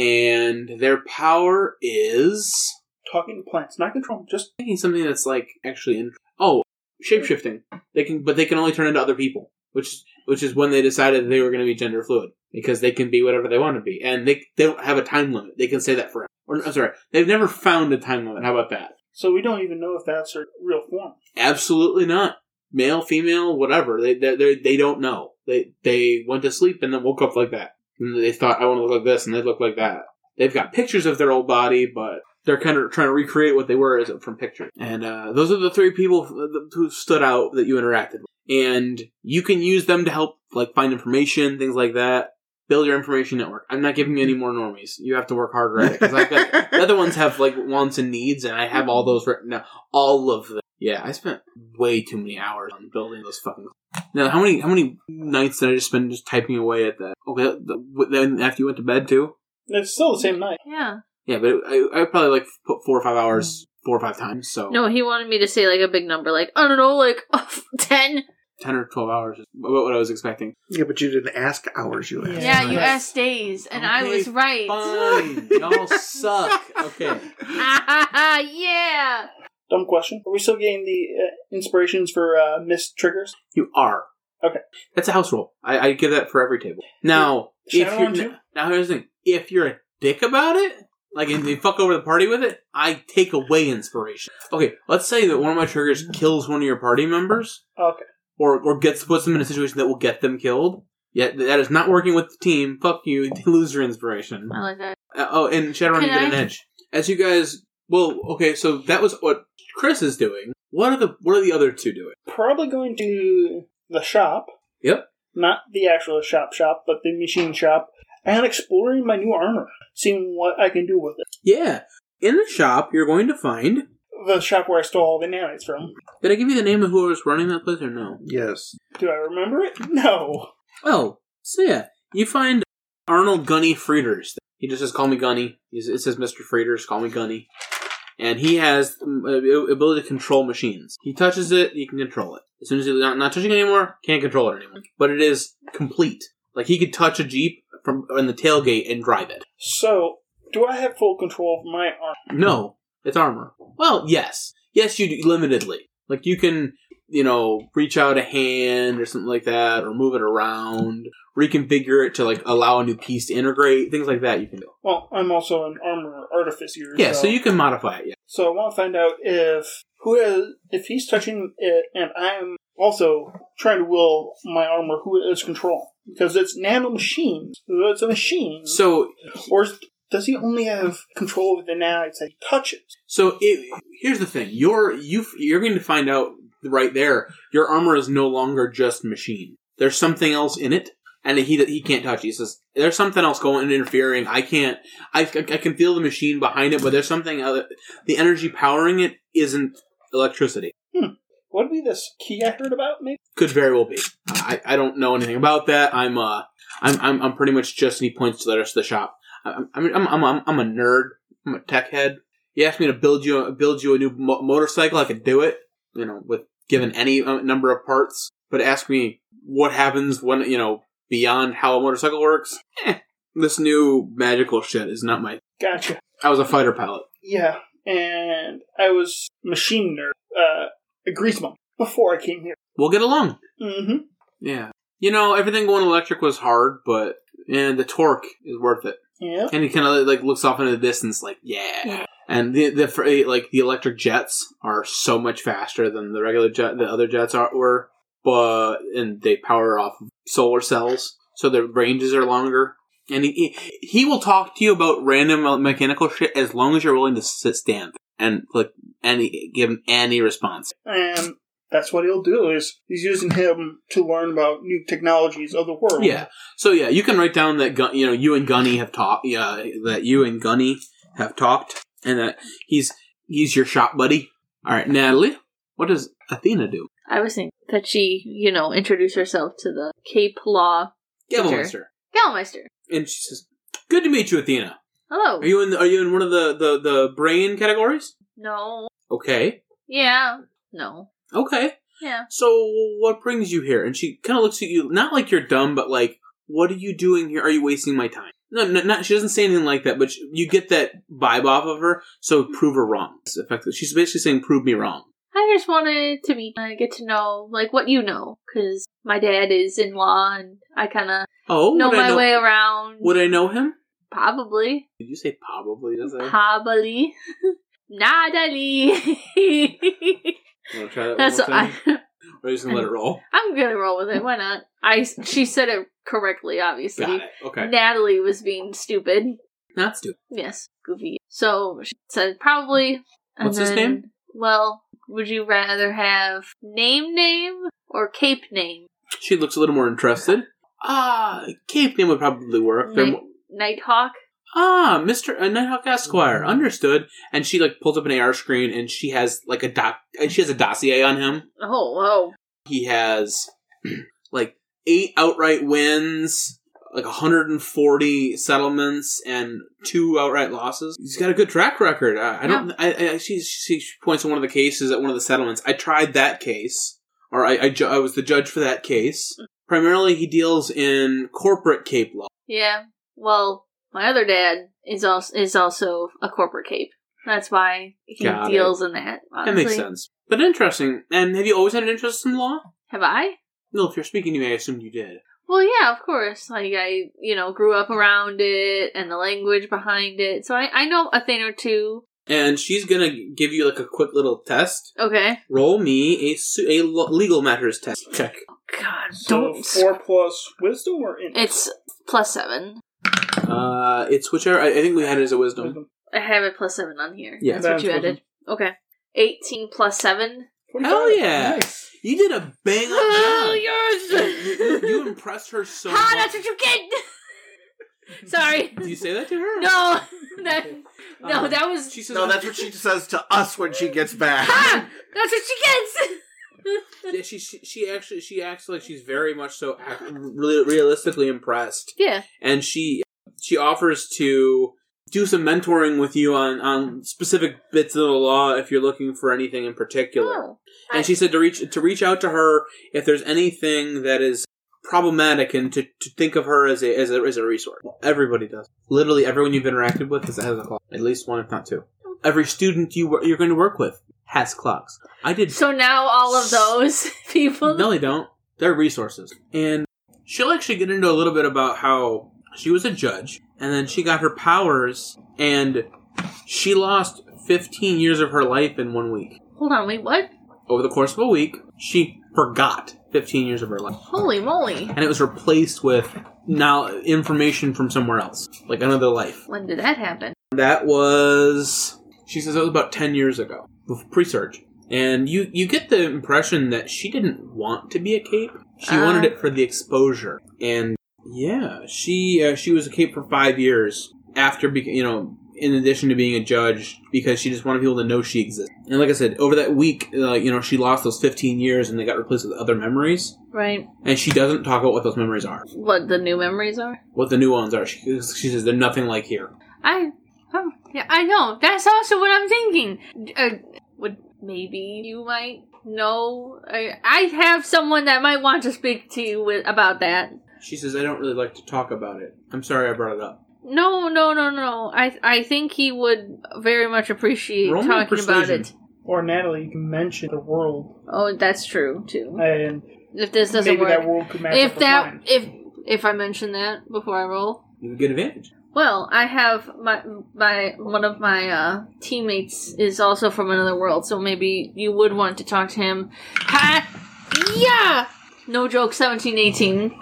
And their power is... Talking to plants. Not control. Just thinking something that's like actually in oh shapeshifting. They can, but they can only turn into other people, which which is when they decided they were going to be gender fluid because they can be whatever they want to be, and they they don't have a time limit. They can say that forever. Or I'm sorry, they've never found a time limit. How about that? so we don't even know if that's her real form. Absolutely not. Male, female, whatever. They they they, they don't know. They they went to sleep and then woke up like that, and they thought I want to look like this, and they look like that. They've got pictures of their old body, but they're kind of trying to recreate what they were as from pictures. And uh, those are the three people who stood out that you interacted with. And you can use them to help like find information, things like that. Build your information network. I'm not giving you any more normies. You have to work harder at it. Because I've got, the other ones have like wants and needs, and I have all those written down. All of them. Yeah, I spent way too many hours on building those fucking... Now, how many how many nights did I just spend just typing away at that? Okay, the, then after you went to bed too? It's still the same night. Yeah. Yeah, but I, I probably like put four or five hours, four or five times. So No, he wanted me to say like a big number, like I don't know, like ten. ten or twelve hours is about what I was expecting. Yeah, but you didn't ask hours. You asked. Yeah, Yeah. you asked days, and I Okay, was right. Fine, y'all suck. Okay, Yeah. Dumb question. Are we still getting the uh, inspirations for uh, missed triggers? you are. Okay. That's a house rule. I, I give that for every table. Now, if Shadowrun you're too? now here's the thing: if you're a dick about it, like and you fuck over the party with it, I take away inspiration. Okay, let's say that one of my triggers kills one of your party members. Okay. Or, or gets puts them in a situation that will get them killed. Yet that is not working with the team. Fuck you. You lose your inspiration. I like that. Uh, oh, and Shadowrun, you Can get an I- edge. As you guys, well, okay, so that was what Chris is doing. What are the what are the other two doing? Probably going to the shop. Yep. Not the actual shop shop, but the machine shop. And exploring my new armor. Seeing what I can do with it. Yeah. In the shop, you're going to find. The shop where I stole all the nanites from. Did I give you the name of who was running that place or no? Yes. Do I remember it? No. Oh, so yeah, you find Arnold Gunny Frieders. He just says, "Call me Gunny." He's, it says, "Mister Frieders, call me Gunny." And he has the ability to control machines. He touches it, he can control it. As soon as he's not, not touching it anymore, can't control it anymore. But it is complete. Like, he could touch a Jeep from in the tailgate and drive it. So, Do I have full control of my arm? No, it's armor. Well, yes. Yes, you do, limitedly. Like, you can, you know, reach out a hand or something like that, or move it around, reconfigure it to, like, allow a new piece to integrate, things like that you can do. Well, I'm also an armor artificer. Yeah, so, so you can modify it, yeah. So I want to find out if who has, if he's touching it, and I'm also trying to will my armor, who has control. Because it's nano machines. It's a machine. So, or is, does he only have control over the nanites that he touches? So it, here's the thing: you're you you're going to find out right there. Your armor is no longer just machine. There's something else in it, and he he can't touch it. He says there's something else going and interfering. I can't. I, I can feel the machine behind it, but there's something other. The energy powering it isn't electricity. Hmm. Would be this key I heard about? Maybe could very well be. I, I don't know anything about that. I'm uh I'm I'm I'm pretty much just. And he points to the rest of the shop. I'm I'm I'm I'm, I'm a nerd. I'm a tech head. You asked me to build you build you a new mo- motorcycle. I could do it. You know, with given any number of parts. But ask me what happens when you know beyond how a motorcycle works. Eh, this new magical shit is not my. Gotcha. I was a fighter pilot. Yeah, and I was machine nerd. Uh. A grease monk before I came here. We'll get along. Mm-hmm. Yeah. You know, everything going electric was hard, but and the torque is worth it. Yeah. And he kind of like looks off into the distance, like yeah. yeah. And the the like the electric jets are so much faster than the regular jet. The other jets are were, but and they power off of solar cells, so their ranges are longer. And he he will talk to you about random mechanical shit as long as you're willing to sit stand. And like any, give him any response. And that's what he'll do. Is he's using him to learn about new technologies of the world. Yeah. So yeah, you can write down that Gun- you know you and Gunny have talked. Yeah, that you and Gunny have talked, and that he's he's your shop buddy. All right, Natalie, what does Athena do? I was thinking that she, you know, introduced herself to the Cape Law Gelmeister. Gelmeister. And she says, "Good to meet you, Athena. Hello. Are you in? The, are you in one of the, the, the brain categories? No. Okay. Yeah. No. Okay. Yeah. So what brings you here?" And she kind of looks at you, not like you're dumb, but like, "What are you doing here? Are you wasting my time?" No, no, not. She doesn't say anything like that, but you get that vibe off of her. So prove her wrong. It's effective. She's basically saying, "Prove me wrong." I just wanted to meet, uh, get to know, like, what you know, because my dad is in law, and I kind of oh, know my know, way around. Would I know him? Probably. Did you say probably? Does that? Probably. Natalie. Want to try that That's one more what time? I. Or are you just gonna let it roll? I'm gonna roll with it. Why not? I. She said it correctly. Obviously. Got it. Okay. Natalie was being stupid. Not stupid. Yes, goofy. So she said probably. and What's his then, name? Well, would you rather have name name or cape name? She looks a little more interested. Ah, Cape name would probably work. They're Night, mo- Nighthawk. Ah, Mister Uh, Nighthawk Esquire. Understood. And she like pulls up an A R screen, and she has like a doc. She has a dossier on him. Oh, whoa. He has like eight outright wins, like one hundred forty settlements, and two outright losses. He's got a good track record. I, I don't. I, I she, she points to one of the cases at one of the settlements. I tried that case, or I I, ju- I was the judge for that case. Primarily, he deals in corporate Cape law. Yeah. Well, my other dad is also is also a corporate cape. That's why he Got deals it. in that. Honestly. That makes sense. But interesting. And have you always had an interest in law? Have I? No, if you're speaking to me, I assumed you did. Well, yeah, of course. Like, I, you know, grew up around it and the language behind it. So I, I know a thing or two. And she's gonna give you like a quick little test. Okay. Roll me a, su- a lo- legal matters test check. God, So don't. four plus wisdom or in? It's plus seven. Uh, it's whichever. I, I think we had it as a wisdom. Wisdom. I have it plus seven on here. Yeah. That's what That's you wisdom. added. Okay. eighteen plus seven. Hell yeah! Nice. You did a bang up Oh, job. yours! You, you, you impressed her so Ha, much. that's what you get! Sorry. Did you say that to her? No. That, no, Um, that was... She says, No, that's what she says to us when she gets back. Ha! That's what she gets! Yeah, she, she she actually she acts like she's very much so act, really realistically impressed, Yeah. and she she offers to do some mentoring with you on, on specific bits of the law if you're looking for anything in particular. Oh. And she said to reach to reach out to her if there's anything that is problematic and to, to think of her as a, as a as a resource. Everybody does. Literally everyone you've interacted with has a clock. At least one, if not two. Every student you wor- you're going to work with has clocks. I did. So now all of those people... No, they don't. They're resources. And she'll actually get into a little bit about how she was a judge, and then she got her powers, and she lost fifteen years of her life in one week. Hold on, wait, what? Over the course of a week, she forgot fifteen years of her life. Holy moly. And it was replaced with now information from somewhere else, like another life. When did that happen? That was, she says it was about ten years ago, pre-surge. And you, you get the impression that she didn't want to be a cape. She Uh. wanted it for the exposure. And yeah, she uh, she was a cape for five years after, beca- you know, in addition to being a judge, because she just wanted people to know she existed. And like I said, over that week, uh, you know, she lost those fifteen years and they got replaced with other memories. Right. And she doesn't talk about what those memories are. What the new memories are? What the new ones are. She, she says they're nothing like here. I... Oh, yeah, I know. That's also what I'm thinking. Uh, would maybe you might know... I, I have someone that might want to speak to you with about that. She says, I don't really like to talk about it. I'm sorry I brought it up. No, no, no, no. I I think he would very much appreciate Roll me talking about persuasion. it. Or Natalie, you can mention the world, Oh, that's true too. and If this doesn't maybe work, that world could match up if with that mine. if if I mention that before I roll, You would get advantage. well, I have my my one of my uh, teammates is also from another world, so maybe you would want to talk to him. Ha! Yeah. No joke. Seventeen, eighteen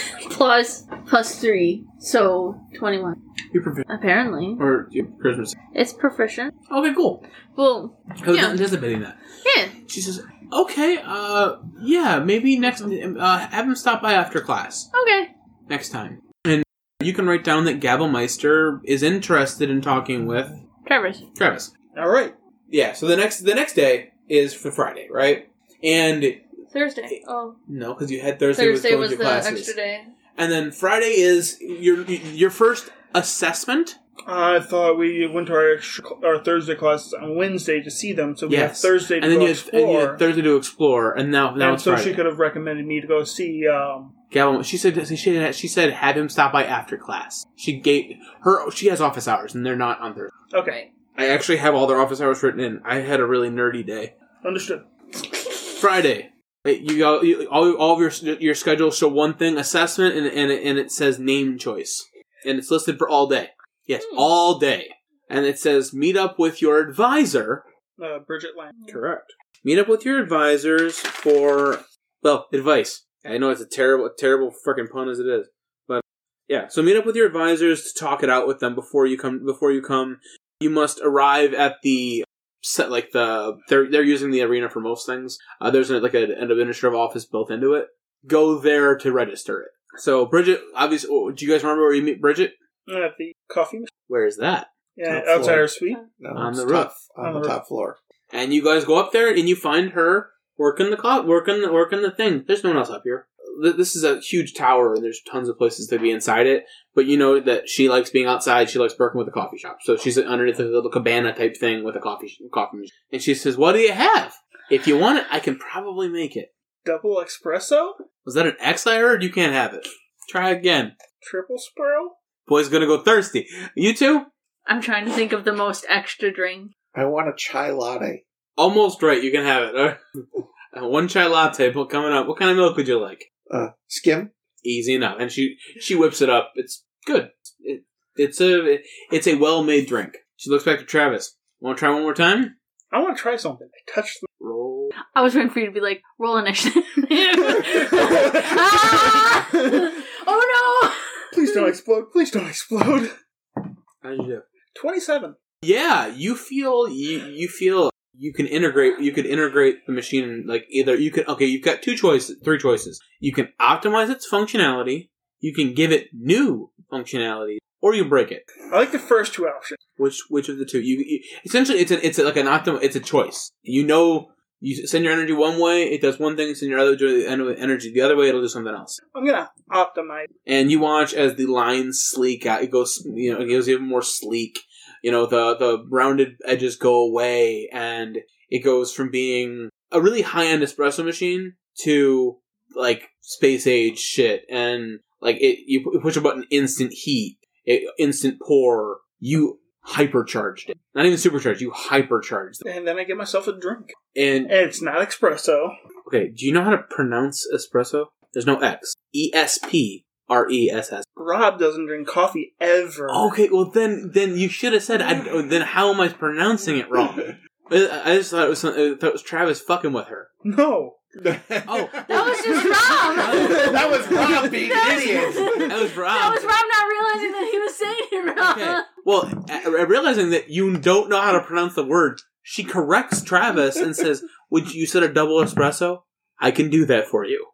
plus plus three, so twenty-one. You're proficient. Apparently, Or your Christmas. it's proficient. Okay, cool. Well, I was Yeah. not anticipating that. yeah. She says, okay, uh, yeah, maybe next, uh, have him stop by after class. Okay. Next time. And you can write down that Gabelmeister is interested in talking with Travis. Travis. All right. Yeah, so the next, the next day is for Friday, right? And, Thursday. Oh, no, because you had Thursday, Thursday was was going the to classes. extra day. And then Friday is your, your first assessment. I thought we went to our extra, our Thursday classes on Wednesday to see them, so we have Yes. Thursday to And then go you had, and you explore. had Thursday to explore, and now, now and it's so Friday. she could have recommended me to go see. Um, Gavin, she said she had, she said have him stop by after class. She gave her she has office hours and they're not on Thursday. okay, I actually have all their office hours written in. I had a really nerdy day. understood. Friday, you got you, all all of your your schedules show one thing: assessment, and and it, and it says name choice, and it's listed for all day. Yes, Hmm. all day, and it says meet up with your advisor. Uh, Bridget Lang. Correct. Meet up with your advisors for, well, advice. I know it's a terrible, terrible freaking pun as it is, but yeah. So meet up with your advisors to talk it out with them before you come. Before you come, you must arrive at the set. Like the they're they're using the arena for most things. Uh, there's a, like a, an administrative office built into it. Go there to register it. So Bridget, obviously, oh, do you guys remember where you meet Bridget? At the coffee machine. Where is that? Yeah, Top outside floor. our suite. No, On it's the top- roof. On, On the the top floor. And you guys go up there and you find her working the clock, working the, working the thing. There's no one else up here. Th- This is a huge tower and there's tons of places to be inside it. But you know that she likes being outside. She likes working with a coffee shop. So she's underneath a little cabana type thing with a coffee sh- coffee machine. And she says, "What do you have? If you want it, I can probably make it." Double espresso? Was that an X I heard? You can't have it. Try again. Triple sparrow? Boy's gonna go thirsty. You two? I'm trying to think of the most extra drink. I want a chai latte. Almost right. You can have it. All right. Uh, One chai latte but coming up. What kind of milk would you like? Uh, skim? Easy enough. And she she whips it up. It's good. It, it's a it's a well made drink. She looks back to Travis. Want to try one more time? I want to try something. I touched the... Roll. I was waiting for you to be like, roll initiative. Ah! Oh no! Please don't explode. Please don't explode. How did you do? twenty-seven. Yeah, you feel you you feel you can integrate. You could integrate the machine like either you can. Okay, you've got two choices, three choices. You can optimize its functionality. You can give it new functionality, or you break it. I like the first two options. Which which of the two? You, you essentially it's a, it's a, like an optim. It's a choice. You know, you send your energy one way, it does one thing. Send your other energy the other way, it'll do something else. I'm going to optimize. And you watch as the lines sleek out. It goes, you know, it goes even more sleek. You know, the the rounded edges go away, and it goes from being a really high end espresso machine to like space age shit, and like it, you push a button, instant heat, it, instant pour. You hypercharged it, not even supercharged. You hypercharged it, And then I get myself a drink. and And it's not espresso. okay, do you know how to pronounce espresso? There's no X. E S P R E S S. Rob doesn't drink coffee ever. Okay, well then, then you should have said. I, then how am I pronouncing it wrong? I I just thought it was some- I thought it was Travis fucking with her. No. Oh, That was just Rob. That was Rob being an That was- idiot. that was Rob. That was Rob not realizing that he was saying it wrong. Okay. Well, uh, uh, realizing that you don't know how to pronounce the word, she corrects Travis and says, "Would you said a double espresso? I can do that for you."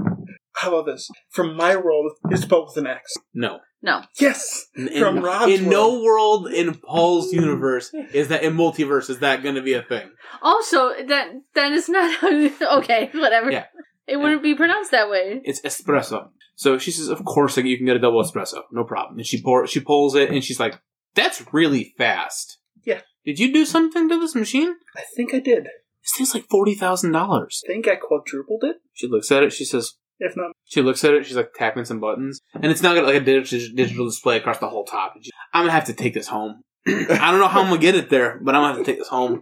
How about this? From my world, it's spelled with an X. No. No. Yes! In, From in, Rob's in no world in Paul's universe is that in multiverse is that going to be a thing. Also, that that is not how you... Okay, whatever. Yeah. It wouldn't be pronounced that way. It's espresso. So she says, "Of course, like, you can get a double espresso, no problem." And she pour, she pulls it, and she's like, "That's really fast." Yeah. Did you do something to this machine? I think I did. This thing's like forty thousand dollars. I think I quadrupled it. She looks at it. She says, If not, She looks at it, she's like tapping some buttons, and it's not got like a digital, digital display across the whole top. She, I'm gonna have to take this home. I don't know how I'm gonna get it there, but I'm gonna have to take this home.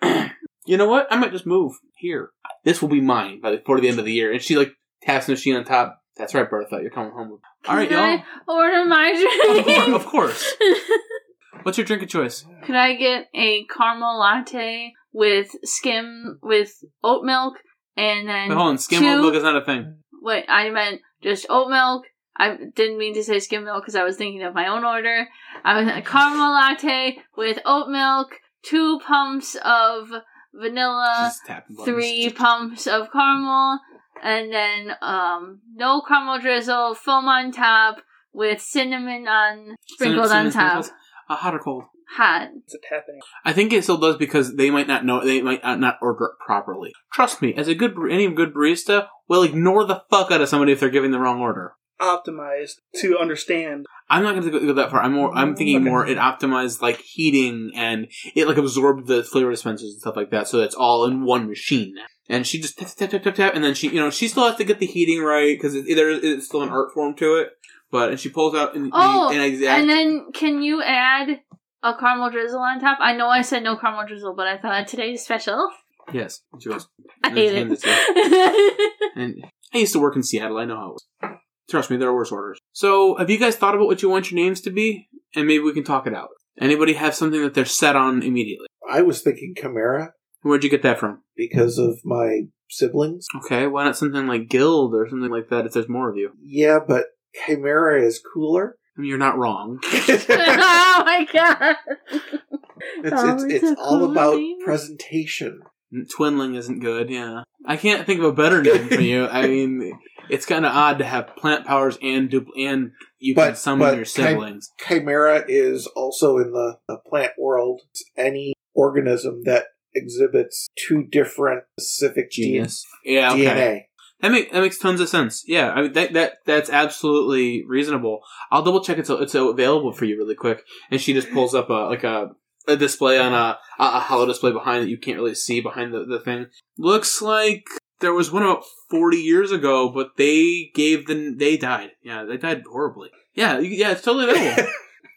You know what? I might just move here. This will be mine by the, before the end of the year. And she like taps the machine on top. That's right, Bertha. You're coming home. All right, Can y'all. I order my Of drink? course, of course. What's your drink of choice? Could I get a caramel latte with skim with oat milk and then Wait, hold on. Skim two, oat milk is not a thing. Wait, I meant just oat milk. I didn't mean to say skim milk because I was thinking of my own order. I was a caramel latte with oat milk, two pumps of vanilla, Just tapping buttons. three pumps of caramel, and then um no caramel drizzle, foam on top with cinnamon on sprinkled Cinnamon on top. sprinkles? Uh, hot or cold? Hot. it's a tapping. I think it still does because they might not know, they might not order it properly. Trust me, as a good, bar- any good barista will ignore the fuck out of somebody if they're giving the wrong order. Optimized to understand. I'm not going to go that far. I'm more. I'm thinking Okay. more. It optimized like heating and it like absorbed the flavor dispensers and stuff like that, so it's all in one machine now. And she just tap tap tap tap tap, and then she, you know, she still has to get the heating right because it, there is still an art form to it. But and she pulls out and Oh, and exact. and then can you add a caramel drizzle on top? I know I said no caramel drizzle, but I thought today's special. Yes, and she goes. I and hate hand it. to you. And I used to work in Seattle. I know how it was. Trust me, there are worse orders. So, have you guys thought about what you want your names to be? And maybe we can talk it out. Anybody have something that they're set on immediately? I was thinking Chimera Where'd you get that from? because of my siblings. Okay, why not something like Guild or something like that if there's more of you? Yeah, but Chimera is cooler. I mean, you're not wrong. it's Oh my god! it's, Oh, it's it's a all cool about name. presentation. Twinling isn't good, yeah. I can't think of a better name for you. I mean, it's kind of odd to have plant powers and dupl- and you can But- summon but your Chim- siblings. Chimera is also in the, the plant world. It's any organism that exhibits two different specific Genius. Yeah, okay. D N A. That makes that makes tons of sense. Yeah, I mean that that that's absolutely reasonable. I'll double check it's it's available for you really quick. And she just pulls up a like a, a display on a a hollow display behind that you can't really see behind the, the thing. Looks like there was one about forty years ago, but they gave the they died. Yeah, they died horribly. Yeah, you- yeah, it's totally available.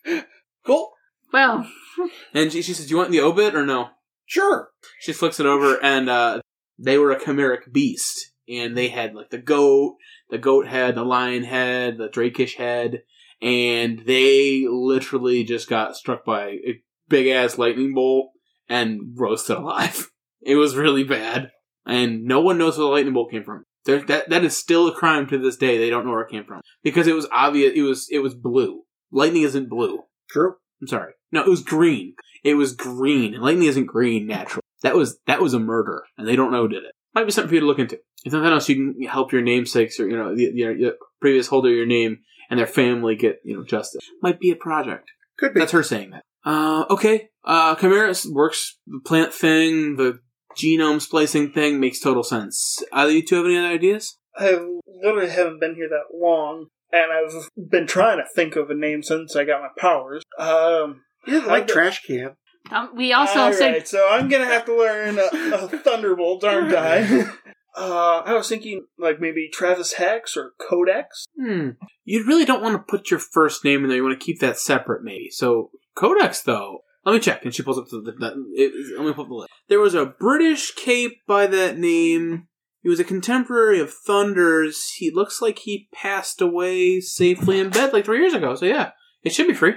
Cool. Well, And she, she says, "Do you want the obit or no?" Sure. She flicks it over, and uh, they were a chimeric beast. And they had, like, the goat, the goat head, the lion head, the drakish head. And they literally just got struck by a big-ass lightning bolt and roasted alive. It was really bad. And no one knows where the lightning bolt came from. There, that That is still a crime to this day. They don't know where it came from. Because it was obvious, it was it was blue. Lightning isn't blue. True. I'm sorry. No, it was green. It was green. And lightning isn't green naturally. That was that was a murder, and they don't know who did it. Might be something for you to look into. If nothing else, you can help your namesakes or you know the, the, the previous holder of your name and their family get you know justice. Might be a project. Could be. That's her saying that. Uh, okay. Uh, Chimera works the plant thing, the genome splicing thing makes total sense. Either you two have any other ideas? I literally haven't been here that long, and I've been trying to think of a name since I got my powers. Um, Yeah, like I've- trash can. um, we also All said right, so I'm gonna have to learn a, a thunderbolt, aren't I? Uh, I was thinking, like, maybe Travis Hex or Codex. Hmm. You really don't want to put your first name in there. You want to keep that separate, maybe. So, Codex, though. Let me check. And she pulls up the... the, the it, let me pull up the list. There was a British cape by that name. He was a contemporary of Thunders. He looks like he passed away safely in bed like three years ago. So, yeah. It should be free.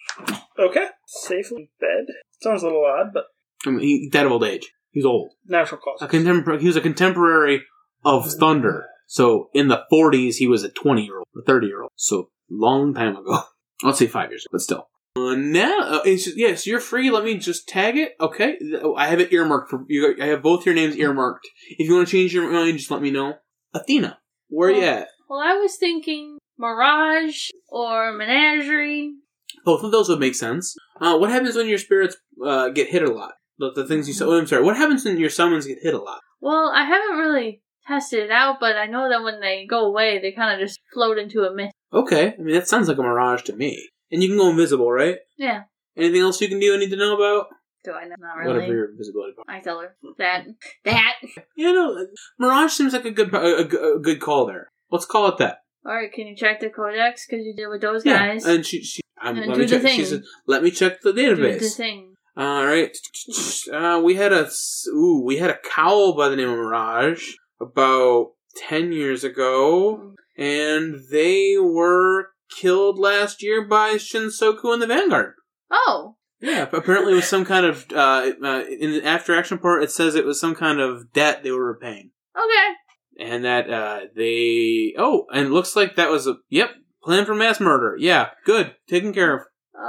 Okay. Safely in bed. Sounds a little odd, but... I mean, he dead of old age. He's old. Natural causes. A contempor- he was a contemporary of Thunder. So in the forties, he was a twenty-year-old, a thirty-year-old. So long time ago. Let's say five years ago, but still. Uh, now, uh, it's just, yeah, so you're free. Let me just tag it. Okay, I have it earmarked for you. I have both your names earmarked. If you want to change your mind, just let me know. Athena, where well, are you at? Well, I was thinking Mirage or Menagerie. Both of those would make sense. Uh, what happens when your spirits uh, get hit a lot? The, the things you saw. Oh, I'm sorry. What happens when your summons get hit a lot? Well, I haven't really tested it out, but I know that when they go away, they kind of just float into a mist. Okay. I mean, that sounds like a mirage to me. And you can go invisible, right? Yeah. Anything else you can do I need to know about? Do I know? Not really. Whatever your invisibility power. I tell her. That. That. Yeah, no. Mirage seems like a good a, a, a good call there. Let's call it that. Alright, can you check the codex? Because you did with those Yeah. guys. And she... she I'm, And let do me the check. thing. She said, let me check the database. Do the thing. All right. Uh, we had a ooh, we had a cowl by the name of Mirage about ten years ago, and they were killed last year by Shinsoku and the Vanguard. Oh. Yeah, apparently it was some kind of uh, uh, in the after action part. It says it was some kind of debt they were repaying, Okay. and that uh, they oh, and it looks like that was a yep plan for mass murder. Yeah, good, taken care of.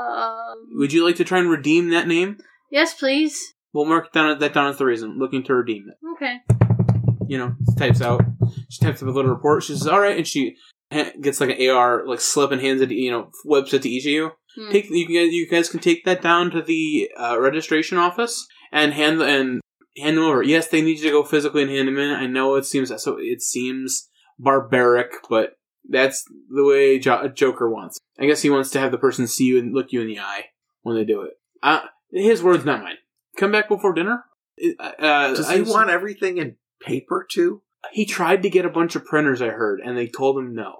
Um. Would you like to try and redeem that name? Yes, please. We'll mark down that down as the reason. Looking to redeem it. Okay. You know, types out. She types up a little report. She says, "All right," and she ha- gets like an A R like slip and hands it. To, you know, whips it to each of you. Hmm. Take you guys. You guys can take that down to the uh, registration office and hand the, and hand them over. Yes, they need you to go physically and hand them in. I know it seems so. It seems barbaric, but that's the way jo- Joker wants. I guess he wants to have the person see you and look you in the eye when they do it. Uh, his words, not mine. Come back before dinner? Uh, Does I he just, want everything in paper, too? He tried to get a bunch of printers, I heard, and they told him no.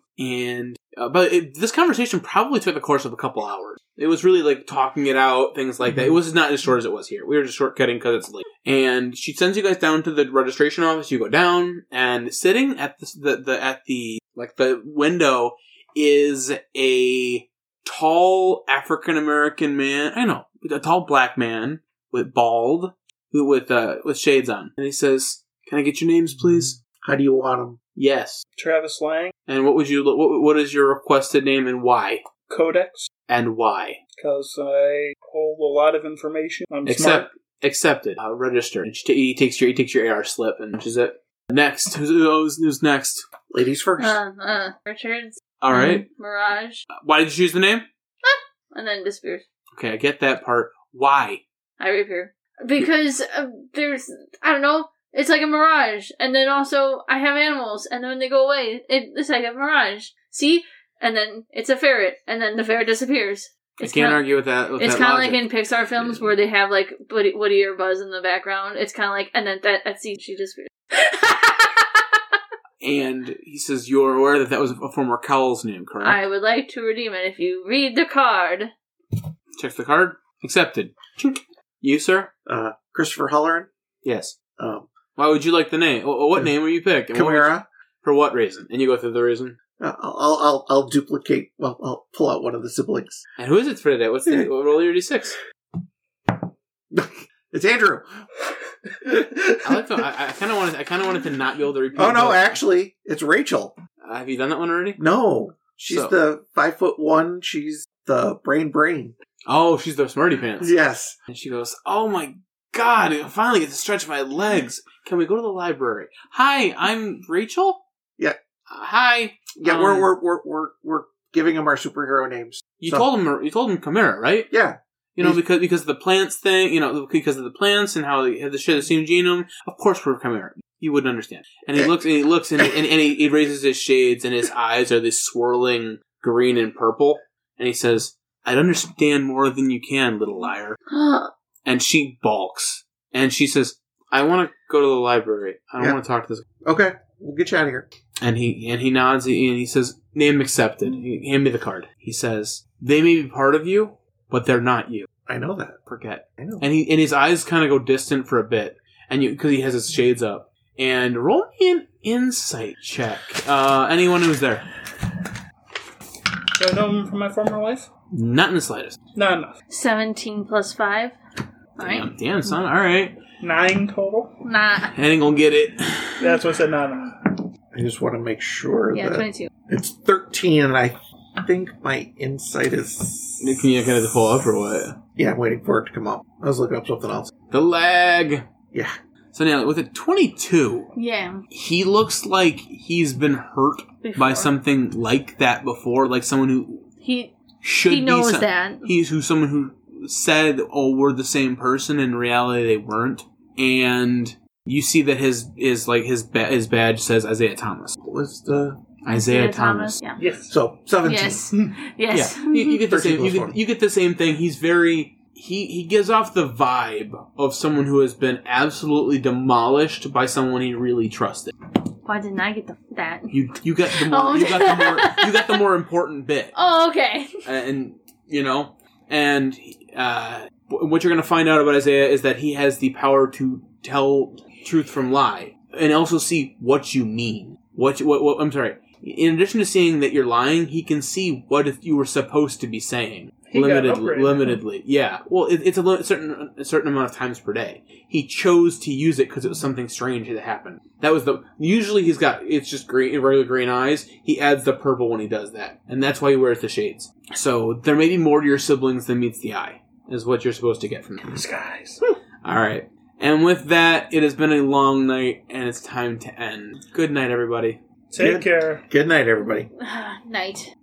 And uh, But it, this conversation probably took the course of a couple hours. It was really like talking it out, things like that. It was not as short as it was here. We were just shortcutting because it's late. And she sends you guys down to the registration office. You go down, and sitting at the, the, the at the like the window is a tall African American man. I know, a tall black man with bald, with uh, with shades on, and he says, "Can I get your names, please?" How do you want them? Yes. Travis Lang. And what would you? What, what is your requested name and why? Codex. And why? Because I hold a lot of information. I'm Accept, smart. accepted. Uh, register. And she t- he takes your he takes your A R slip and which is it. Next, who's, who's who's next? Ladies first. Uh, uh, Richards. All right. Mm, Mirage. Why did you choose the name? And then disappears. Okay, I get that part. Why? I reappear. Because uh, there's, I don't know, it's like a mirage. And then also, I have animals. And then when they go away, it, it's like a mirage. See? And then it's a ferret. And then the ferret disappears. It's I can't kinda, argue with that. With It's that kind of like logic. in Pixar films where they have like Woody, Woody or Buzz in the background. It's kind of like, and then that, that scene, she disappears. And he says, you're aware that that was a former Cowell's name, correct? I would like to redeem it if you read the card. Checks the card. Accepted. Chink. You, sir? Uh, Christopher Halloran. Yes. Um, Why would you like the name? Wh- What name were you picked? And what would you- Chimera. for what reason? And you go through the reason. Uh, I'll, I'll, I'll duplicate. Well, I'll pull out one of the siblings. And who is it for today? What's the what roll your d six? It's Andrew. I like to. I, I kind of wanted. I kind of wanted to not be able to repeat. Oh no, both. actually, it's Rachel. Uh, have you done that one already? No, she's So- the five foot one. She's the brain brain. Oh, she's the smarty pants. Yes. And she goes, "Oh my god! I finally get to stretch my legs. Can we go to the library? Hi, I'm Rachel. Yeah. Uh, hi. Yeah, Um, we're, we're we're we're we're giving them our superhero names. You So- told him. You told him Chimera, right? Yeah. You know, He's- because because of the plants thing. You know, because of the plants and how they have the share the same genome. Of course, we're Chimera. You wouldn't understand. And he Eh. looks and he looks and, and, and he, he raises his shades and his eyes are this swirling green and purple. And he says, "I'd understand more than you can, little liar." And she balks. And she says, I want to go to the library. I don't Yeah. want to talk to this. Okay, we'll get you out of here. And he and he nods and he says, "Name accepted." He, hand me the card. He says, "They may be part of you, but they're not you. I know that. Forget." I know. And he and his eyes kind of go distant for a bit, and you because he has his shades up. And roll me an insight check. Uh, anyone who's there. Do I know him from my former life? Not in the slightest. Not enough. seventeen plus five. Alright. Damn, damn, son. All right. Nine total? Nah. I ain't gonna get it. That's what I said, not enough. I just want to make sure Yeah, that twenty-two. it's thirteen, and I think my insight is. Can you kind of pull up or what? Yeah, I'm waiting for it to come up. I was looking up something else. The lag. Yeah. So now, with a twenty-two, Yeah. he looks like he's been hurt Before. by something like that before, like someone who He should he knows be some- that. He's who someone who said, "Oh, we're the same person." In reality, they weren't. And you see that his is like his ba- his badge says Isaiah Thomas. What was the. Isaiah Thomas. Yeah. Yes. So, seventeen. Yes. Yes. Yeah, you, you get the thirteen same. You plus get, one. you get the same thing. He's very. He he gives off the vibe of someone who has been absolutely demolished by someone he really trusted. Why didn't I get the, that? You you got the more Oh. you got the more you got the more important bit, Oh, okay. and you know, and uh, what you're going to find out about Isaiah is that he has the power to tell truth from lie, and also see what you mean. What, you, what, what I'm sorry. In addition to seeing that you're lying, he can see what if you were supposed to be saying. He got Limitedly, upgraded. limitedly, yeah. Well, it, it's a li- certain a certain amount of times per day. He chose to use it because it was something strange that happened. That was the usually he's got it's just green, regular green eyes. He adds the purple when he does that, and that's why he wears the shades. So there may be more to your siblings than meets the eye, is what you're supposed to get from them. Skies. All right, and with that, it has been a long night, and it's time to end. Good night, everybody. Take Good. care. Good night, everybody. Night.